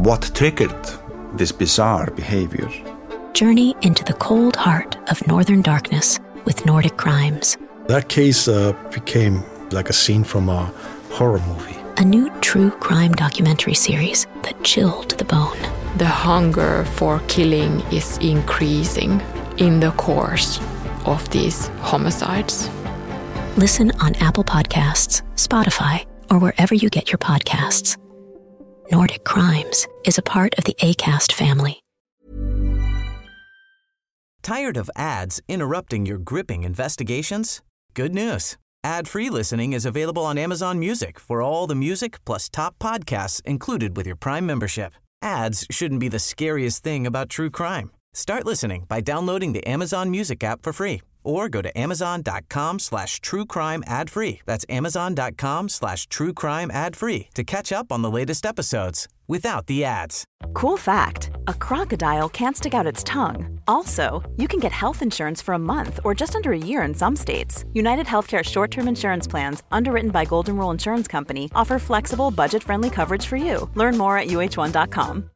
what triggered this bizarre behavior. Journey into the cold heart of Northern Darkness with Nordic Crimes. That case became like a scene from a horror movie. A new true crime documentary series that chilled to the bone. The hunger for killing is increasing in the course of these homicides. Listen on Apple Podcasts, Spotify, or wherever you get your podcasts. Nordic Crimes is a part of the Acast family. Tired of ads interrupting your gripping investigations? Good news. Ad-free listening is available on Amazon Music for all the music plus top podcasts included with your Prime membership. Ads shouldn't be the scariest thing about true crime. Start listening by downloading the Amazon Music app for free or go to amazon.com/truecrime ad-free. That's amazon.com/truecrime ad-free to catch up on the latest episodes without the ads. Cool fact, a crocodile can't stick out its tongue. Also, you can get health insurance for a month or just under a year in some states. United Healthcare short-term insurance plans, underwritten by Golden Rule Insurance Company, offer flexible, budget-friendly coverage for you. Learn more at uh1.com.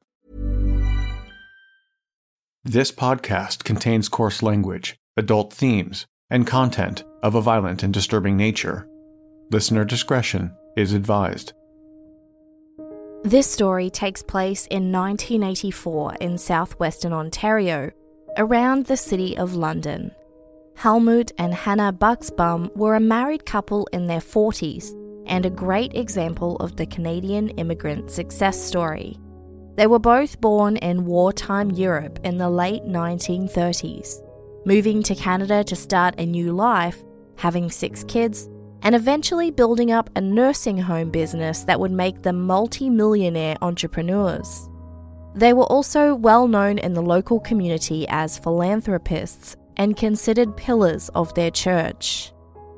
This podcast contains coarse language, adult themes, and content of a violent and disturbing nature. Listener discretion is advised. This story takes place in 1984 in southwestern Ontario, around the City of London. Helmut and Hannah Buxbaum were a married couple in their 40s and a great example of the Canadian immigrant success story. They were both born in wartime Europe in the late 1930s, moving to Canada to start a new life, having 6 kids, and eventually building up a nursing home business that would make them multi-millionaire entrepreneurs. They were also well known in the local community as philanthropists and considered pillars of their church.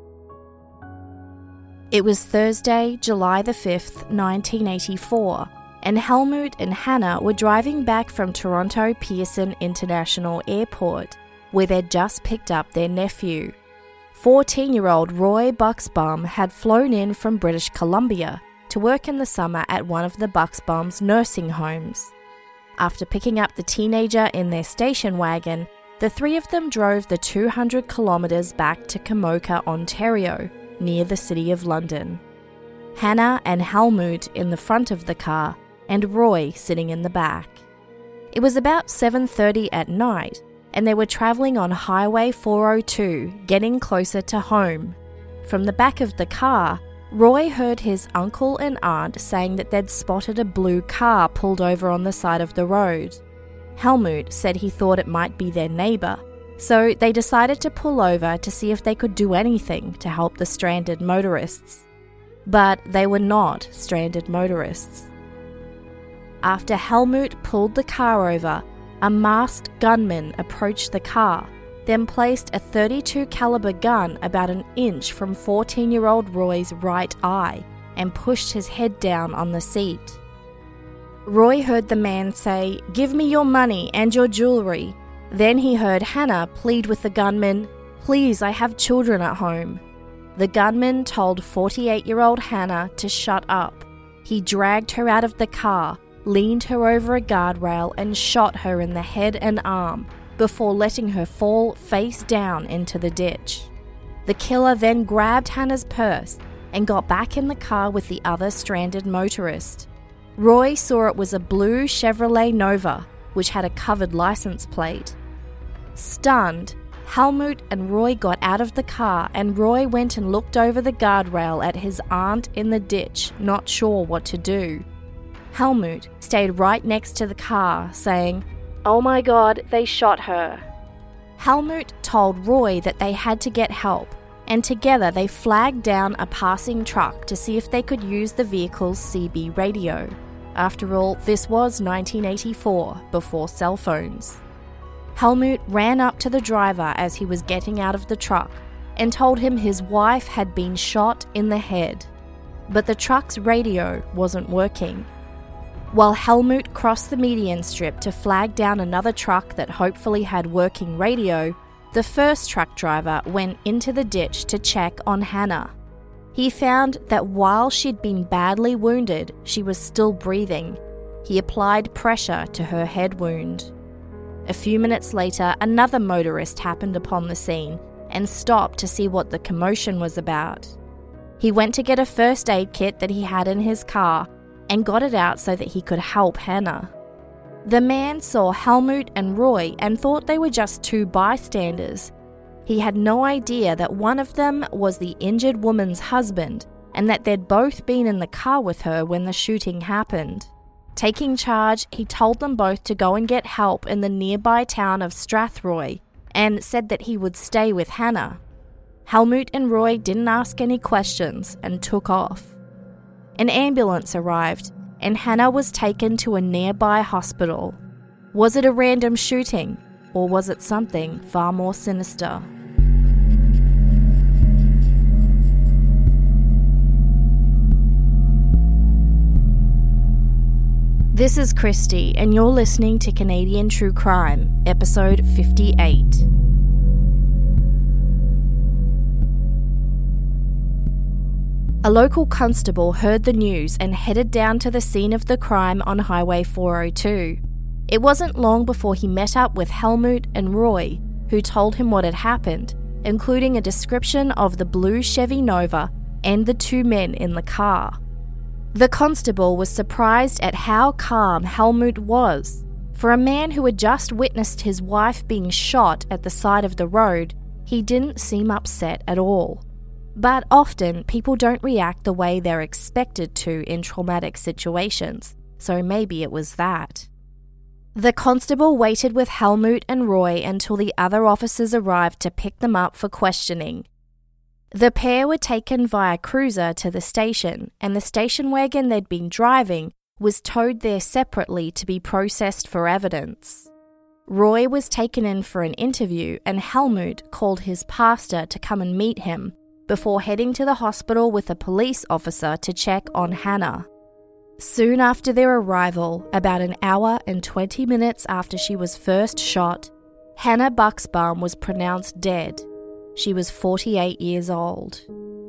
It was Thursday, July the 5th, 1984, and Helmut and Hannah were driving back from Toronto Pearson International Airport, where they'd just picked up their nephew. 14-year-old Roy Buxbaum had flown in from British Columbia to work in the summer at one of the Buxbaum's nursing homes. After picking up the teenager in their station wagon, the three of them drove the 200 kilometres back to Komoka, Ontario, near the City of London. Hannah and Helmut in the front of the car, and Roy sitting in the back. It was about 7:30 at night, and they were travelling on Highway 402, getting closer to home. From the back of the car, Roy heard his uncle and aunt saying that they'd spotted a blue car pulled over on the side of the road. Helmut said he thought it might be their neighbour, so they decided to pull over to see if they could do anything to help the stranded motorists. But they were not stranded motorists. After Helmut pulled the car over, a masked gunman approached the car, then placed a .32 caliber gun about an inch from 14-year-old Roy's right eye and pushed his head down on the seat. Roy heard the man say, "Give me your money and your jewellery." Then he heard Hannah plead with the gunman, "Please, I have children at home." The gunman told 48-year-old Hannah to shut up. He dragged her out of the car, leaned her over a guardrail and shot her in the head and arm before letting her fall face down into the ditch. The killer then grabbed Hannah's purse and got back in the car with the other stranded motorist. Roy saw it was a blue Chevrolet Nova, which had a covered license plate. Stunned, Helmut and Roy got out of the car, and Roy went and looked over the guardrail at his aunt in the ditch, not sure what to do. Helmut stayed right next to the car, saying, "Oh my God, they shot her." Helmut told Roy that they had to get help, and together they flagged down a passing truck to see if they could use the vehicle's CB radio. After all, this was 1984, before cell phones. Helmut ran up to the driver as he was getting out of the truck and told him his wife had been shot in the head. But the truck's radio wasn't working. While Helmut crossed the median strip to flag down another truck that hopefully had working radio, the first truck driver went into the ditch to check on Hannah. He found that while she'd been badly wounded, she was still breathing. he applied pressure to her head wound. A few minutes later, another motorist happened upon the scene and stopped to see what the commotion was about. He went to get a first aid kit that he had in his car and got it out so that he could help Hannah. The man saw Helmut and Roy and thought they were just two bystanders. He had no idea that one of them was the injured woman's husband and that they'd both been in the car with her when the shooting happened. Taking charge, he told them both to go and get help in the nearby town of Strathroy and said that he would stay with Hannah. Helmut and Roy didn't ask any questions and took off. An ambulance arrived and Hannah was taken to a nearby hospital. Was it a random shooting or was it something far more sinister? This is Christy, and you're listening to Canadian True Crime, episode 58. A local constable heard the news and headed down to the scene of the crime on Highway 402. It wasn't long before he met up with Helmut and Roy, who told him what had happened, including a description of the blue Chevy Nova and the two men in the car. The constable was surprised at how calm Helmut was. For a man who had just witnessed his wife being shot at the side of the road, he didn't seem upset at all. But often, people don't react the way they're expected to in traumatic situations, so maybe it was that. The constable waited with Helmut and Roy until the other officers arrived to pick them up for questioning. The pair were taken via cruiser to the station, and the station wagon they'd been driving was towed there separately to be processed for evidence. Roy was taken in for an interview, and Helmut called his pastor to come and meet him before heading to the hospital with a police officer to check on Hannah. Soon after their arrival, about an hour and 20 minutes after she was first shot, Hannah Bucksbaum was pronounced dead. She was 48 years old.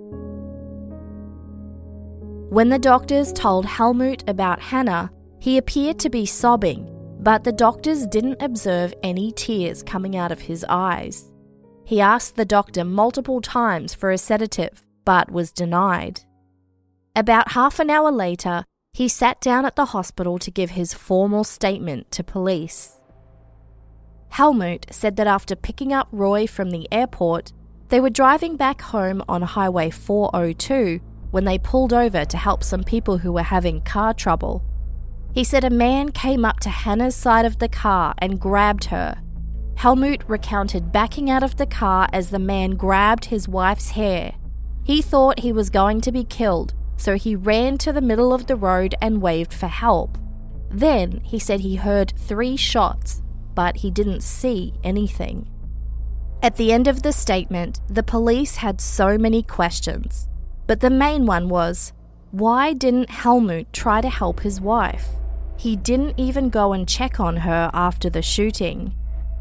When the doctors told Helmut about Hannah, he appeared to be sobbing, but the doctors didn't observe any tears coming out of his eyes. He asked the doctor multiple times for a sedative, but was denied. About half an hour later, he sat down at the hospital to give his formal statement to police. Helmut said that after picking up Roy from the airport, they were driving back home on Highway 402 when they pulled over to help some people who were having car trouble. He said a man came up to Hannah's side of the car and grabbed her. Helmut recounted backing out of the car as the man grabbed his wife's hair. He thought he was going to be killed, so he ran to the middle of the road and waved for help. Then he said he heard 3 shots, but he didn't see anything. At the end of the statement, the police had so many questions, but the main one was, why didn't Helmut try to help his wife? He didn't even go and check on her after the shooting.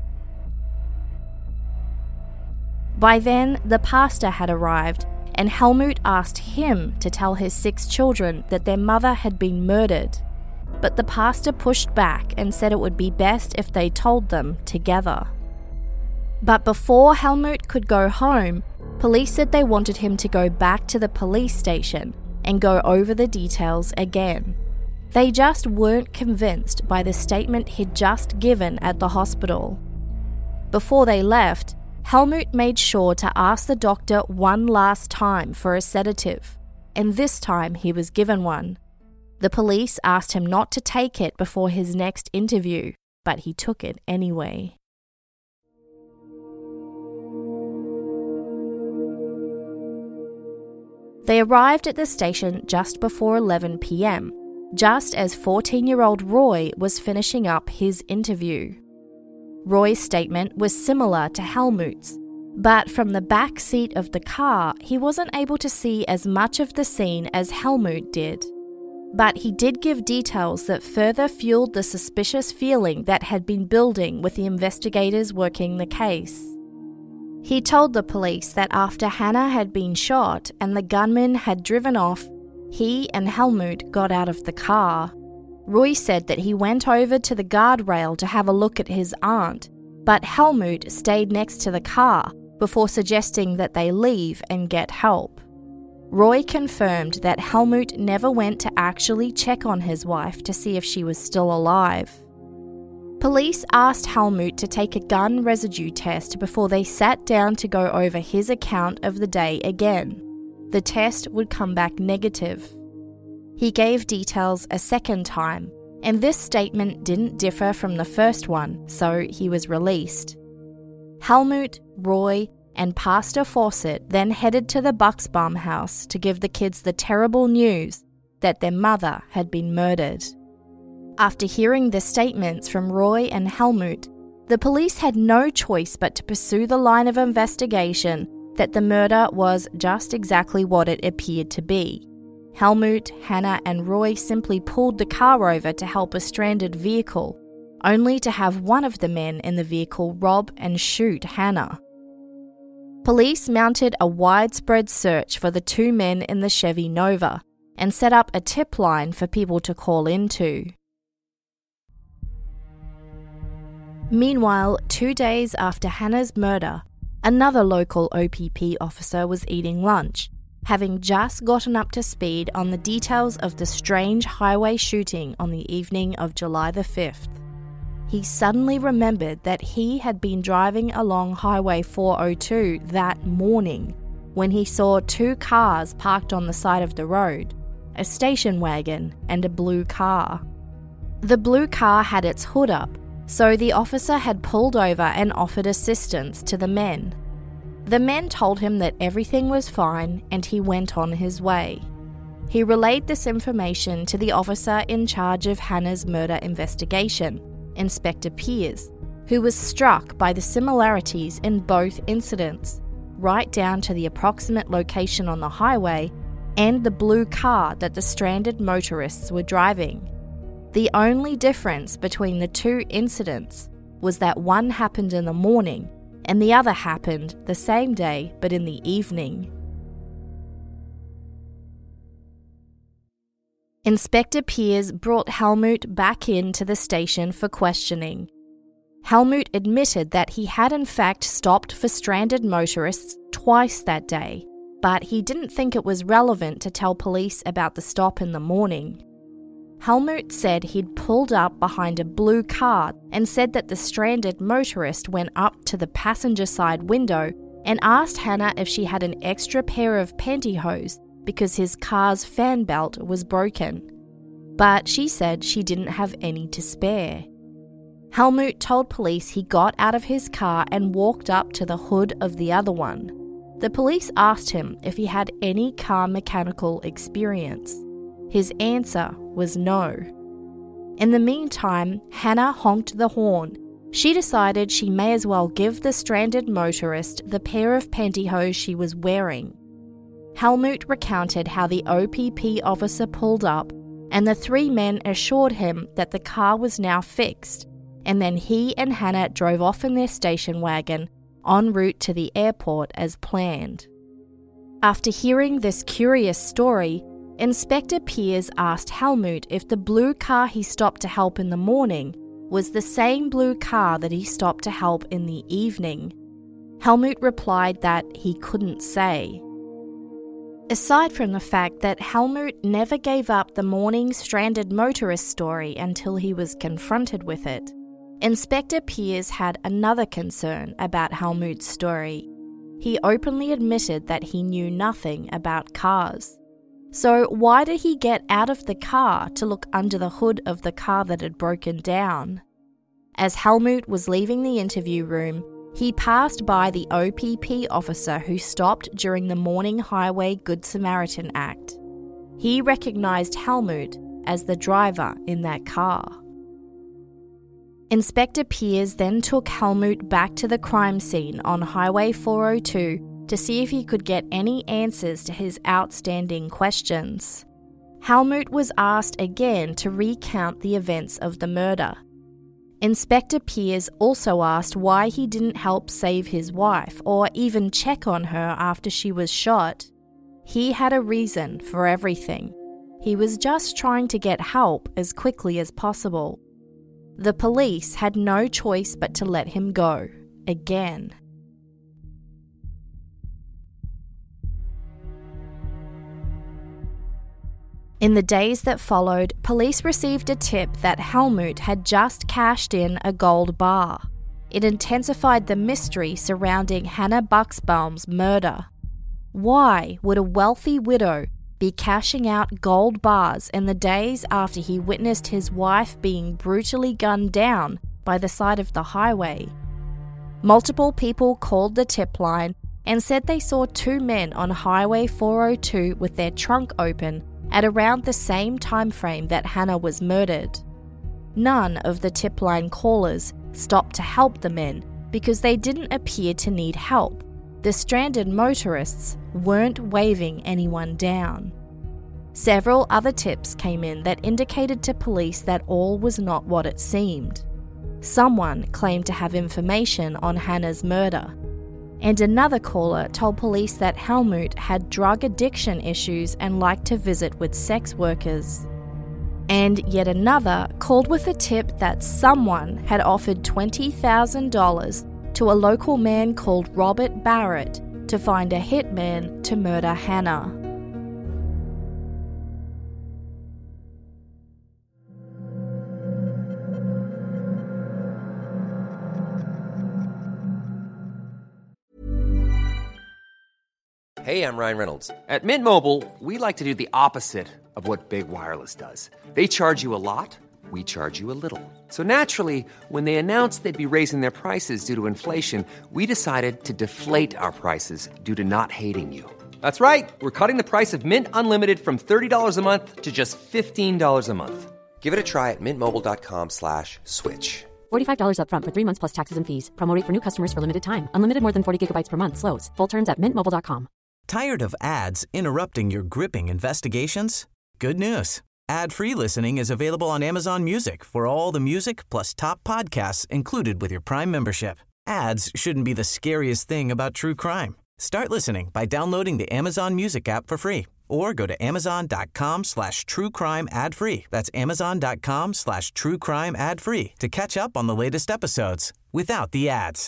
By then, the pastor had arrived, and Helmut asked him to tell his 6 children that their mother had been murdered. But the pastor pushed back and said it would be best if they told them together. But before Helmut could go home, police said they wanted him to go back to the police station and go over the details again. They just weren't convinced by the statement he'd just given at the hospital. Before they left, Helmut made sure to ask the doctor one last time for a sedative, and this time he was given one. The police asked him not to take it before his next interview, but he took it anyway. They arrived at the station just before 11 p.m, just as 14-year-old Roy was finishing up his interview. Roy's statement was similar to Helmut's, but from the back seat of the car, he wasn't able to see as much of the scene as Helmut did. But he did give details that further fueled the suspicious feeling that had been building with the investigators working the case. He told the police that after Hannah had been shot and the gunman had driven off, he and Helmut got out of the car. Roy said that he went over to the guardrail to have a look at his aunt, but Helmut stayed next to the car before suggesting that they leave and get help. Roy confirmed that Helmut never went to actually check on his wife to see if she was still alive. Police asked Helmut to take a gun residue test before they sat down to go over his account of the day again. The test would come back negative. He gave details a second time, and this statement didn't differ from the first one, so he was released. Helmut, Roy, and Pastor Fawcett then headed to the Bucksbaum house to give the kids the terrible news that their mother had been murdered. After hearing the statements from Roy and Helmut, the police had no choice but to pursue the line of investigation that the murder was just exactly what it appeared to be. Helmut, Hannah, and Roy simply pulled the car over to help a stranded vehicle, only to have one of the men in the vehicle rob and shoot Hannah. Police mounted a widespread search for the two men in the Chevy Nova and set up a tip line for people to call into. Meanwhile, 2 days after Hannah's murder, another local OPP officer was eating lunch, having just gotten up to speed on the details of the strange highway shooting on the evening of July the 5th. He suddenly remembered that he had been driving along Highway 402 that morning when he saw two cars parked on the side of the road, a station wagon and a blue car. The blue car had its hood up, so the officer had pulled over and offered assistance to the men. The men told him that everything was fine and he went on his way. He relayed this information to the officer in charge of Hannah's murder investigation, Inspector Pears, who was struck by the similarities in both incidents, right down to the approximate location on the highway and the blue car that the stranded motorists were driving. The only difference between the two incidents was that one happened in the morning and the other happened the same day but in the evening. Inspector Pears brought Helmut back into the station for questioning. Helmut admitted that he had in fact stopped for stranded motorists twice that day, but he didn't think it was relevant to tell police about the stop in the morning. Helmut said he'd pulled up behind a blue car and said that the stranded motorist went up to the passenger side window and asked Hannah if she had an extra pair of pantyhose because his car's fan belt was broken. But she said she didn't have any to spare. Helmut told police he got out of his car and walked up to the hood of the other one. The police asked him if he had any car mechanical experience. His answer was no. In the meantime, Hannah honked the horn. She decided she may as well give the stranded motorist the pair of pantyhose she was wearing. Helmut recounted how the OPP officer pulled up and the three men assured him that the car was now fixed, and then he and Hannah drove off in their station wagon en route to the airport as planned. After hearing this curious story, Inspector Pears asked Helmut if the blue car he stopped to help in the morning was the same blue car that he stopped to help in the evening. Helmut replied that he couldn't say. Aside from the fact that Helmut never gave up the morning stranded motorist story until he was confronted with it, Inspector Pears had another concern about Helmut's story. He openly admitted that he knew nothing about cars. So why did he get out of the car to look under the hood of the car that had broken down? As Helmut was leaving the interview room, he passed by the OPP officer who stopped during the Morning Highway Good Samaritan Act. He recognized Helmut as the driver in that car. Inspector Pears then took Helmut back to the crime scene on Highway 402 to see if he could get any answers to his outstanding questions. Helmut was asked again to recount the events of the murder. Inspector Pears also asked why he didn't help save his wife or even check on her after she was shot. He had a reason for everything. he was just trying to get help as quickly as possible. The police had no choice but to let him go, again. In the days that followed, police received a tip that Helmut had just cashed in a gold bar. It intensified the mystery surrounding Hannah Buxbaum's murder. Why would a wealthy widow be cashing out gold bars in the days after he witnessed his wife being brutally gunned down by the side of the highway? Multiple people called the tip line and said they saw two men on Highway 402 with their trunk open at around the same time frame that Hannah was murdered. None of the tip line callers stopped to help the men because they didn't appear to need help. The stranded motorists weren't waving anyone down. Several other tips came in that indicated to police that all was not what it seemed. Someone claimed to have information on Hannah's murder, and another caller told police that Helmut had drug addiction issues and liked to visit with sex workers. And yet another called with a tip that someone had offered $20,000 to a local man called Robert Barrett to find a hitman to murder Hannah. Hey, I'm Ryan Reynolds. At Mint Mobile, we like to do the opposite of what Big Wireless does. They charge you a lot, we charge you a little. So naturally, when they announced they'd be raising their prices due to inflation, we decided to deflate our prices due to not hating you. That's right. We're cutting the price of Mint Unlimited from $30 a month to just $15 a month. Give it a try at mintmobile.com/switch. $45 up front for 3 months plus taxes and fees. Promo rate for new customers for limited time. Unlimited more than 40 gigabytes per month. Slows full terms at mintmobile.com. Tired of ads interrupting your gripping investigations? Good news. Ad-free listening is available on Amazon Music for all the music plus top podcasts included with your Prime membership. Ads shouldn't be the scariest thing about true crime. Start listening by downloading the Amazon Music app for free or go to amazon.com/truecrime ad-free. That's amazon.com/truecrime ad-free to catch up on the latest episodes without the ads.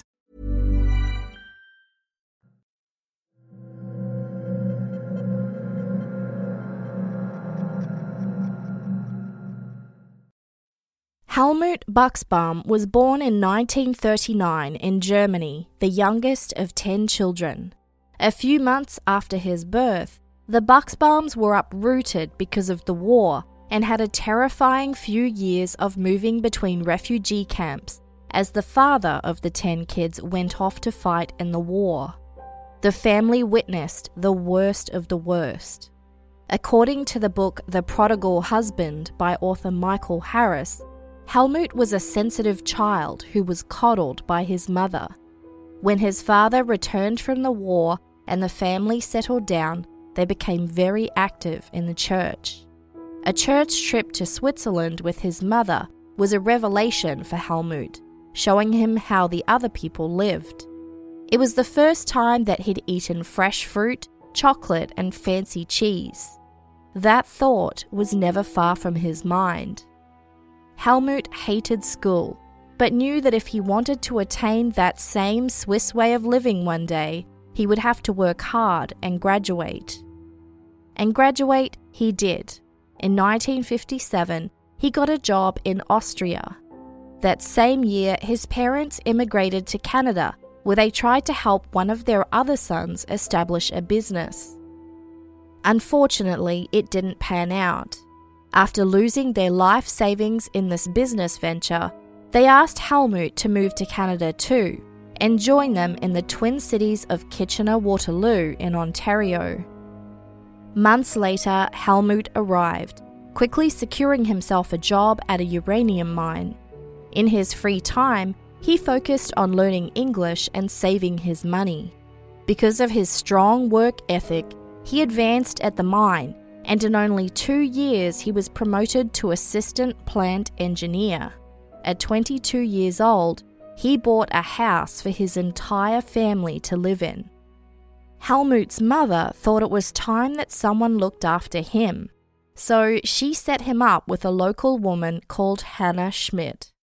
Helmut Buxbaum was born in 1939 in Germany, the youngest of 10 children. A few months after his birth, the Buxbaums were uprooted because of the war and had a terrifying few years of moving between refugee camps as the father of the 10 kids went off to fight in the war. The family witnessed the worst of the worst. According to the book The Prodigal Husband by author Michael Harris, Helmut was a sensitive child who was coddled by his mother. When his father returned from the war and the family settled down, they became very active in the church. A church trip to Switzerland with his mother was a revelation for Helmut, showing him how the other people lived. It was the first time that he'd eaten fresh fruit, chocolate, and fancy cheese. That thought was never far from his mind. Helmut hated school, but knew that if he wanted to attain that same Swiss way of living one day, he would have to work hard and graduate. And graduate he did. In 1957, he got a job in Austria. That same year, his parents immigrated to Canada, where they tried to help one of their other sons establish a business. Unfortunately, it didn't pan out. After losing their life savings in this business venture, they asked Helmut to move to Canada too and join them in the twin cities of Kitchener-Waterloo in Ontario. Months later, Helmut arrived, quickly securing himself a job at a uranium mine. In his free time, he focused on learning English and saving his money. Because of his strong work ethic, he advanced at the mine, and in only 2 years he was promoted to assistant plant engineer. At 22 years old, he bought a house for his entire family to live in. Helmut's mother thought it was time that someone looked after him. so she set him up with a local woman called Hannah Schmidt.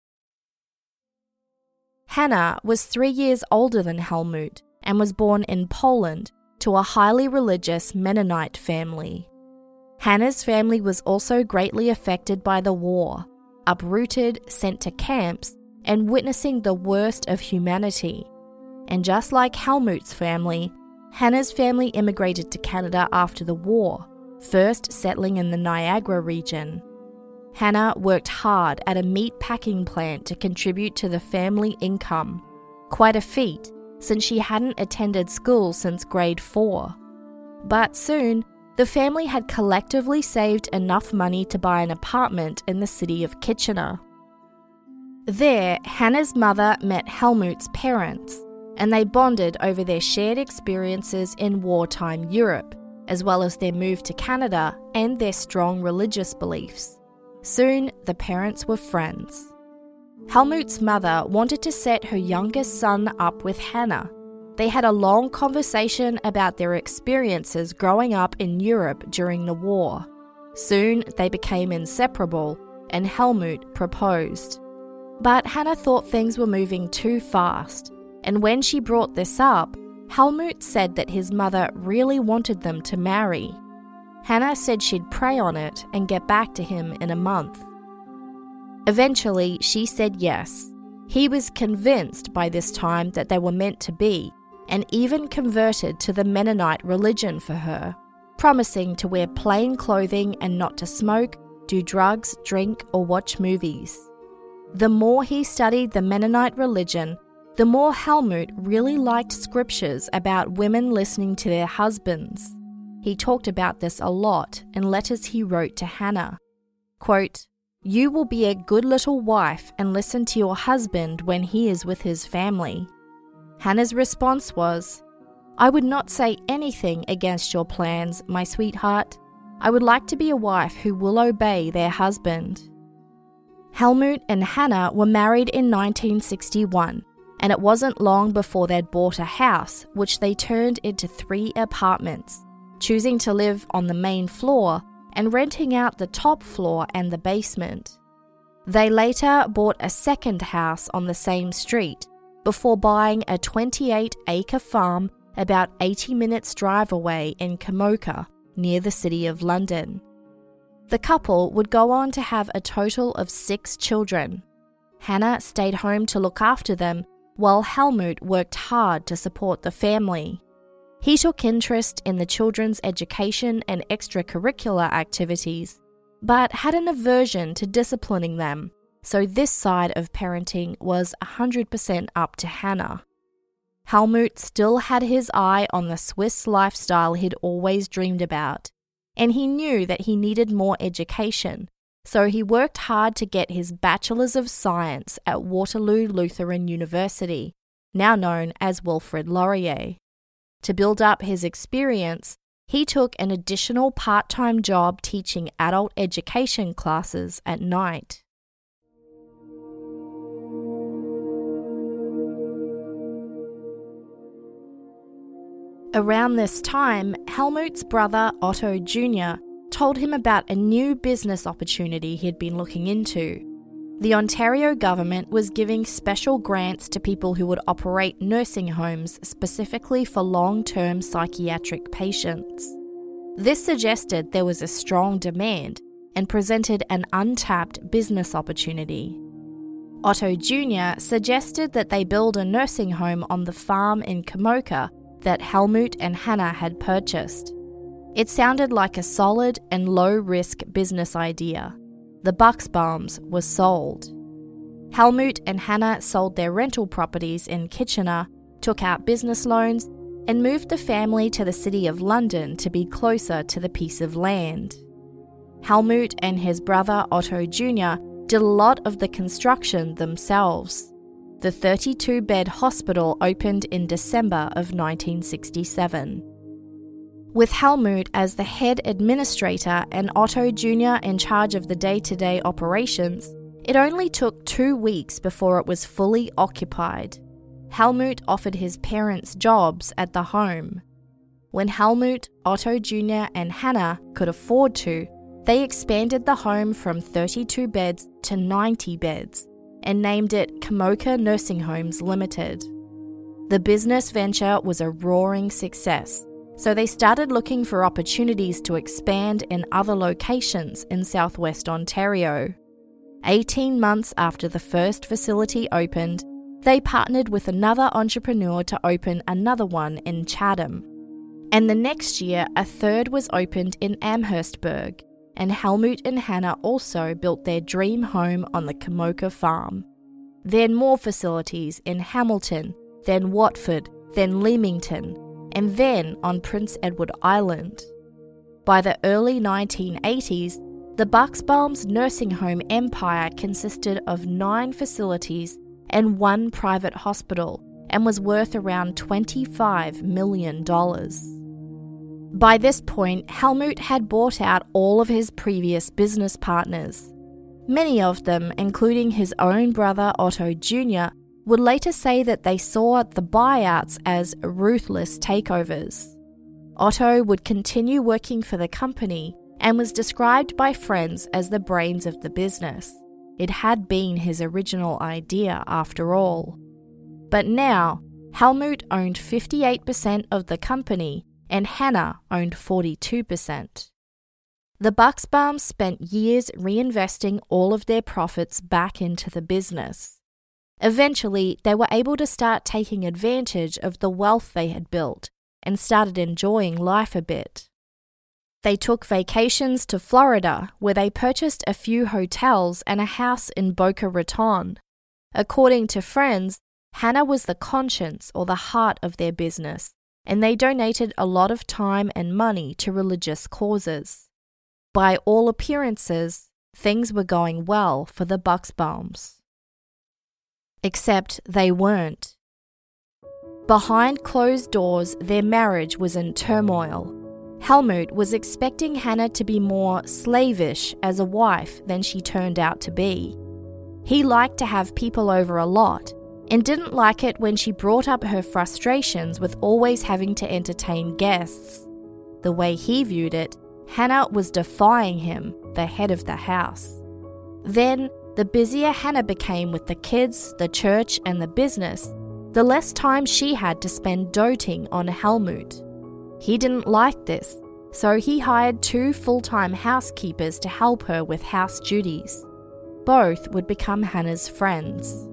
Hannah was 3 years older than Helmut and was born in Poland to a highly religious Mennonite family. Hannah's family was also greatly affected by the war, uprooted, sent to camps, and witnessing the worst of humanity. And just like Helmut's family, Hannah's family immigrated to Canada after the war, first settling in the Niagara region. Hannah worked hard at a meat packing plant to contribute to the family income, quite a feat since she hadn't attended school since grade 4. But soon, the family had collectively saved enough money to buy an apartment in the city of Kitchener. There, Hannah's mother met Helmut's parents, and they bonded over their shared experiences in wartime Europe, as well as their move to Canada and their strong religious beliefs. Soon, the parents were friends. Helmut's mother wanted to set her youngest son up with Hannah. They had a long conversation about their experiences growing up in Europe during the war. Soon, they became inseparable, and Helmut proposed. But Hannah thought things were moving too fast, and when she brought this up, Helmut said that his mother really wanted them to marry. Hannah said she'd pray on it and get back to him in a month. Eventually, she said yes. He was convinced by this time that they were meant to be, and even converted to the Mennonite religion for her, promising to wear plain clothing and not to smoke, do drugs, drink, or watch movies. The more he studied the Mennonite religion, the more Helmut really liked scriptures about women listening to their husbands. He talked about this a lot in letters he wrote to Hannah. Quote, "You will be a good little wife and listen to your husband when he is with his family." Hannah's response was, "I would not say anything against your plans, my sweetheart. I would like to be a wife who will obey their husband." Helmut and Hannah were married in 1961, and it wasn't long before they'd bought a house, which they turned into 3 apartments, choosing to live on the main floor and renting out the top floor and the basement. They later bought a second house on the same street, before buying a 28-acre farm about 80 minutes drive away in Komoka, near the city of London. The couple would go on to have a total of 6 children. Hannah stayed home to look after them, while Helmut worked hard to support the family. He took interest in the children's education and extracurricular activities, but had an aversion to disciplining them, so this side of parenting was 100% up to Hannah. Helmut still had his eye on the Swiss lifestyle he'd always dreamed about, and he knew that he needed more education, so he worked hard to get his Bachelor's of Science at Waterloo Lutheran University, now known as Wilfrid Laurier. To build up his experience, he took an additional part-time job teaching adult education classes at night. Around this time, Helmut's brother Otto Jr. told him about a new business opportunity he'd been looking into. The Ontario government was giving special grants to people who would operate nursing homes specifically for long-term psychiatric patients. This suggested there was a strong demand and presented an untapped business opportunity. Otto Jr. suggested that they build a nursing home on the farm in Komoka that Helmut and Hannah had purchased. It sounded like a solid and low-risk business idea. The Bucksbaums was sold. Helmut and Hannah sold their rental properties in Kitchener, took out business loans, and moved the family to the city of London to be closer to the piece of land. Helmut and his brother Otto Jr. did a lot of the construction themselves. The 32-bed hospital opened in December of 1967. With Helmut as the head administrator and Otto Jr. in charge of the day-to-day operations, it only took 2 weeks before it was fully occupied. Helmut offered his parents jobs at the home. When Helmut, Otto Jr. and Hannah could afford to, they expanded the home from 32 beds to 90 beds and named it Komoka Nursing Homes Limited. The business venture was a roaring success, so they started looking for opportunities to expand in other locations in southwest Ontario. 18 months after the first facility opened, they partnered with another entrepreneur to open another one in Chatham. And the next year, a third was opened in Amherstburg, and Helmut and Hannah also built their dream home on the Komoka farm. Then more facilities in Hamilton, then Watford, then Leamington, and then on Prince Edward Island. By the early 1980s, the Bucksbaum's nursing home empire consisted of 9 facilities and 1 private hospital and was worth around $25 million. By this point, Helmut had bought out all of his previous business partners. Many of them, including his own brother Otto Jr., would later say that they saw the buyouts as ruthless takeovers. Otto would continue working for the company and was described by friends as the brains of the business. It had been his original idea after all. But now, Helmut owned 58% of the company and Hannah owned 42%. The Bucksbaums spent years reinvesting all of their profits back into the business. Eventually, they were able to start taking advantage of the wealth they had built and started enjoying life a bit. They took vacations to Florida, where they purchased a few hotels and a house in Boca Raton. According to friends, Hannah was the conscience or the heart of their business, and they donated a lot of time and money to religious causes. By all appearances, things were going well for the Bucksbaums. Except they weren't. Behind closed doors, their marriage was in turmoil. Helmut was expecting Hannah to be more slavish as a wife than she turned out to be. He liked to have people over a lot and didn't like it when she brought up her frustrations with always having to entertain guests. The way he viewed it, Hannah was defying him, the head of the house. Then, the busier Hannah became with the kids, the church, and the business, the less time she had to spend doting on Helmut. He didn't like this, so he hired 2 full-time housekeepers to help her with house duties. Both would become Hannah's friends.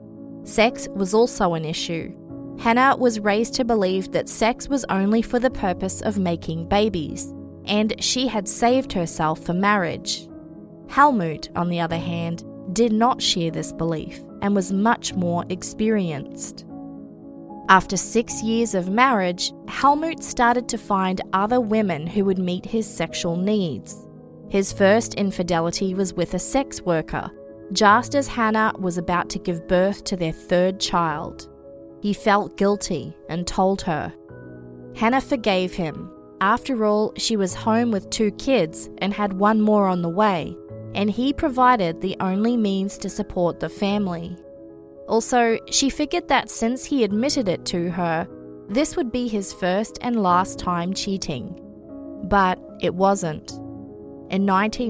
Sex was also an issue. Hannah was raised to believe that sex was only for the purpose of making babies, and she had saved herself for marriage. Helmut, on the other hand, did not share this belief and was much more experienced. After 6 years of marriage, Helmut started to find other women who would meet his sexual needs. His first infidelity was with a sex worker, just as Hannah was about to give birth to their 3rd child. He felt guilty and told her. Hannah forgave him. After all, she was home with 2 kids and had 1 more on the way, and he provided the only means to support the family. Also, she figured that since he admitted it to her, this would be his first and last time cheating. But it wasn't. In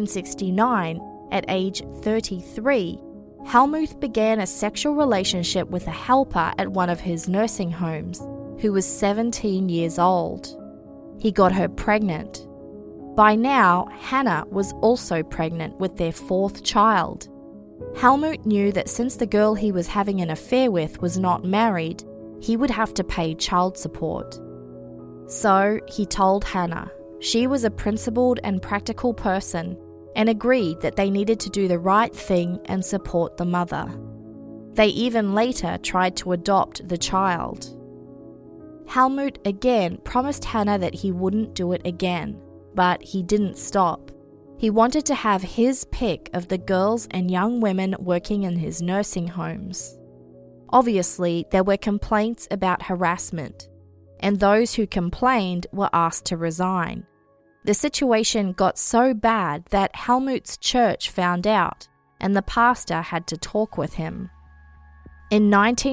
1969, at age 33, Helmut began a sexual relationship with a helper at one of his nursing homes, who was 17 years old. He got her pregnant. By now, Hannah was also pregnant with their 4th child. Helmut knew that since the girl he was having an affair with was not married, he would have to pay child support. So he told Hannah. She was a principled and practical person and agreed that they needed to do the right thing and support the mother. They even later tried to adopt the child. Helmut again promised Hannah that he wouldn't do it again, but he didn't stop. He wanted to have his pick of the girls and young women working in his nursing homes. Obviously, there were complaints about harassment, and those who complained were asked to resign. The situation got so bad that Helmut's church found out, and the pastor had to talk with him. In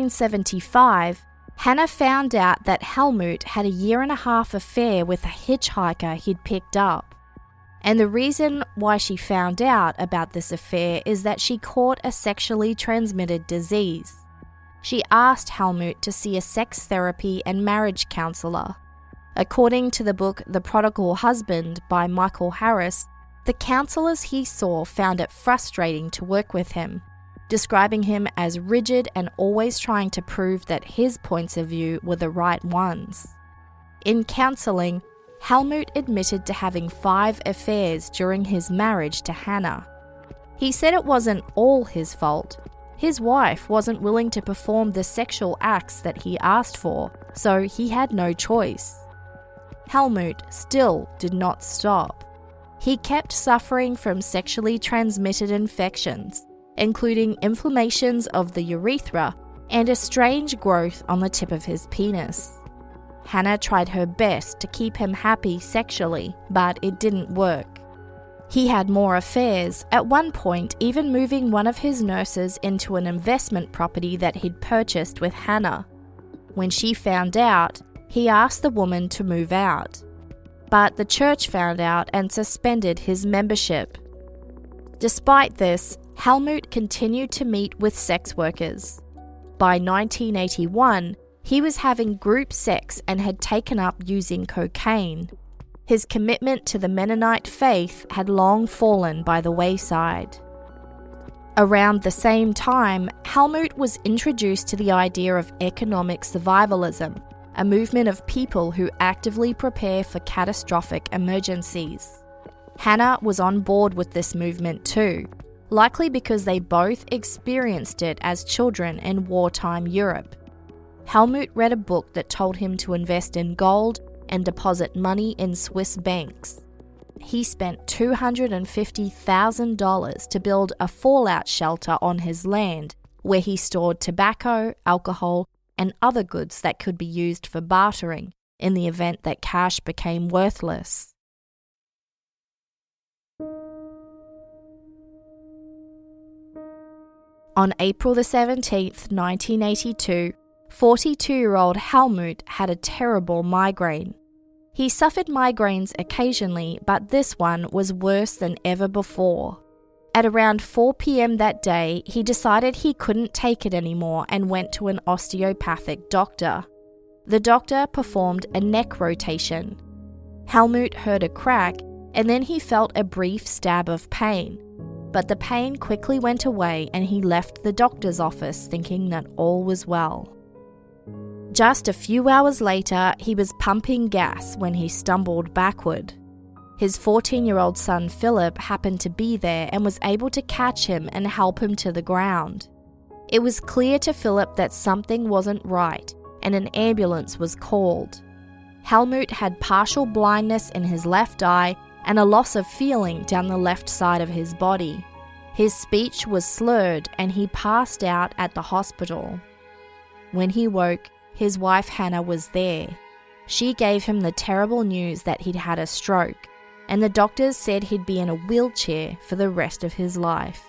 1975, Hannah found out that Helmut had a 1.5-year affair with a hitchhiker he'd picked up. And the reason why she found out about this affair is that she caught a sexually transmitted disease. She asked Helmut to see a sex therapy and marriage counsellor. According to the book The Prodigal Husband by Michael Harris, the counsellors he saw found it frustrating to work with him, describing him as rigid and always trying to prove that his points of view were the right ones. In counselling, Helmut admitted to having 5 affairs during his marriage to Hannah. He said it wasn't all his fault. His wife wasn't willing to perform the sexual acts that he asked for, so he had no choice. Helmut still did not stop. He kept suffering from sexually transmitted infections, including inflammations of the urethra and a strange growth on the tip of his penis. Hannah tried her best to keep him happy sexually, but it didn't work. He had more affairs, at one point even moving one of his nurses into an investment property that he'd purchased with Hannah. When she found out, he asked the woman to move out. But the church found out and suspended his membership. Despite this, Helmut continued to meet with sex workers. By 1981, he was having group sex and had taken up using cocaine. His commitment to the Mennonite faith had long fallen by the wayside. Around the same time, Helmut was introduced to the idea of economic survivalism, a movement of people who actively prepare for catastrophic emergencies. Hannah was on board with this movement too, likely because they both experienced it as children in wartime Europe. Helmut read a book that told him to invest in gold and deposit money in Swiss banks. He spent $250,000 to build a fallout shelter on his land, where he stored tobacco, alcohol, and other goods that could be used for bartering in the event that cash became worthless. On April 17th, 1982, 42-year-old Helmut had a terrible migraine. He suffered migraines occasionally, but this one was worse than ever before. At around 4 p.m. that day, he decided he couldn't take it anymore and went to an osteopathic doctor. The doctor performed a neck rotation. Helmut heard a crack, and then he felt a brief stab of pain. But the pain quickly went away and he left the doctor's office thinking that all was well. Just a few hours later, he was pumping gas when he stumbled backward. His 14-year-old son Philip happened to be there and was able to catch him and help him to the ground. It was clear to Philip that something wasn't right, and an ambulance was called. Helmut had partial blindness in his left eye and a loss of feeling down the left side of his body. His speech was slurred and he passed out at the hospital. When he woke, his wife Hannah was there. She gave him the terrible news that he'd had a stroke, and the doctors said he'd be in a wheelchair for the rest of his life.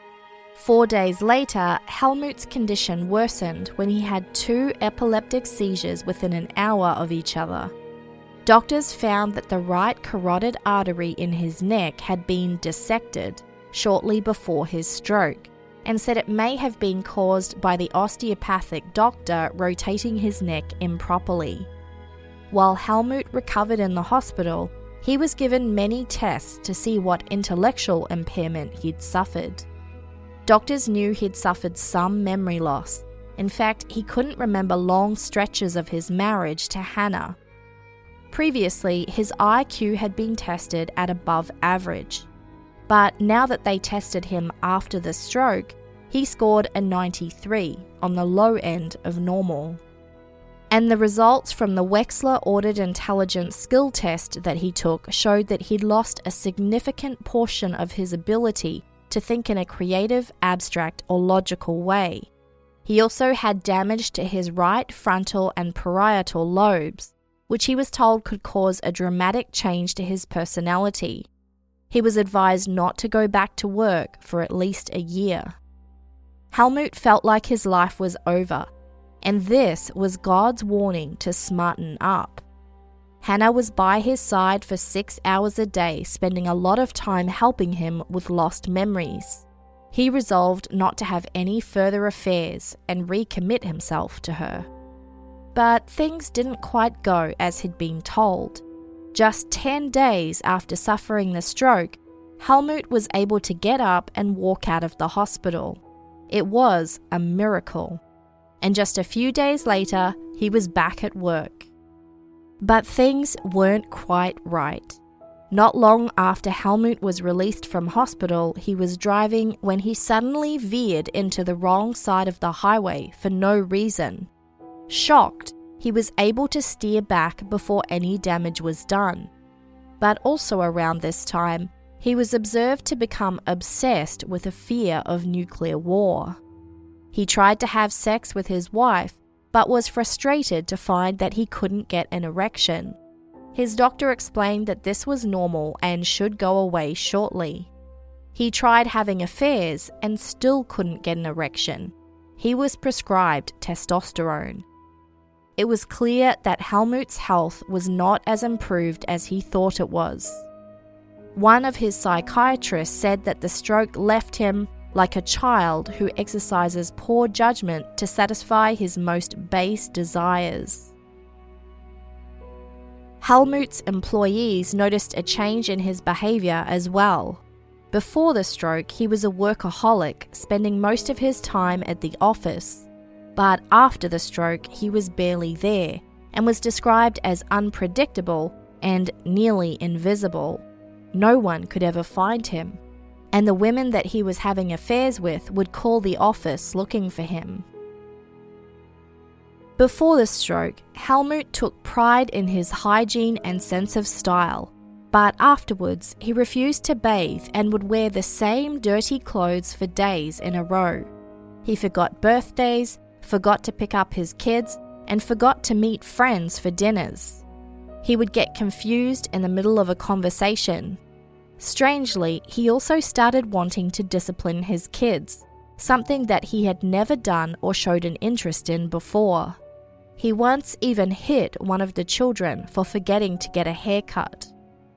4 days later, Helmut's condition worsened when he had 2 epileptic seizures within an hour of each other. Doctors found that the right carotid artery in his neck had been dissected shortly before his stroke, and said it may have been caused by the osteopathic doctor rotating his neck improperly. While Helmut recovered in the hospital, he was given many tests to see what intellectual impairment he'd suffered. Doctors knew he'd suffered some memory loss. In fact, he couldn't remember long stretches of his marriage to Hannah. Previously, his IQ had been tested at above average. But now that they tested him after the stroke, he scored a 93 on the low end of normal. And the results from the Wechsler Ordered Intelligence Skill Test that he took showed that he'd lost a significant portion of his ability to think in a creative, abstract, or logical way. He also had damage to his right frontal and parietal lobes, which he was told could cause a dramatic change to his personality. He was advised not to go back to work for at least a year. Helmut felt like his life was over, and this was God's warning to smarten up. Hannah was by his side for 6 hours a day, spending a lot of time helping him with lost memories. He resolved not to have any further affairs and recommit himself to her. But things didn't quite go as he'd been told. Just 10 days after suffering the stroke, Helmut was able to get up and walk out of the hospital. It was a miracle. And just a few days later, he was back at work. But things weren't quite right. Not long after Helmut was released from hospital, he was driving when he suddenly veered into the wrong side of the highway for no reason. Shocked, he was able to steer back before any damage was done. But also around this time, he was observed to become obsessed with a fear of nuclear war. He tried to have sex with his wife, but was frustrated to find that he couldn't get an erection. His doctor explained that this was normal and should go away shortly. He tried having affairs and still couldn't get an erection. He was prescribed testosterone. It was clear that Helmut's health was not as improved as he thought it was. One of his psychiatrists said that the stroke left him like a child who exercises poor judgment to satisfy his most base desires. Helmut's employees noticed a change in his behaviour as well. Before the stroke, he was a workaholic, spending most of his time at the office. But after the stroke, he was barely there and was described as unpredictable and nearly invisible. No one could ever find him, and the women that he was having affairs with would call the office looking for him. Before the stroke, Helmut took pride in his hygiene and sense of style, but afterwards he refused to bathe and would wear the same dirty clothes for days in a row. He forgot birthdays, forgot to pick up his kids, and forgot to meet friends for dinners. He would get confused in the middle of a conversation. Strangely, he also started wanting to discipline his kids, something that he had never done or showed an interest in before. He once even hit one of the children for forgetting to get a haircut.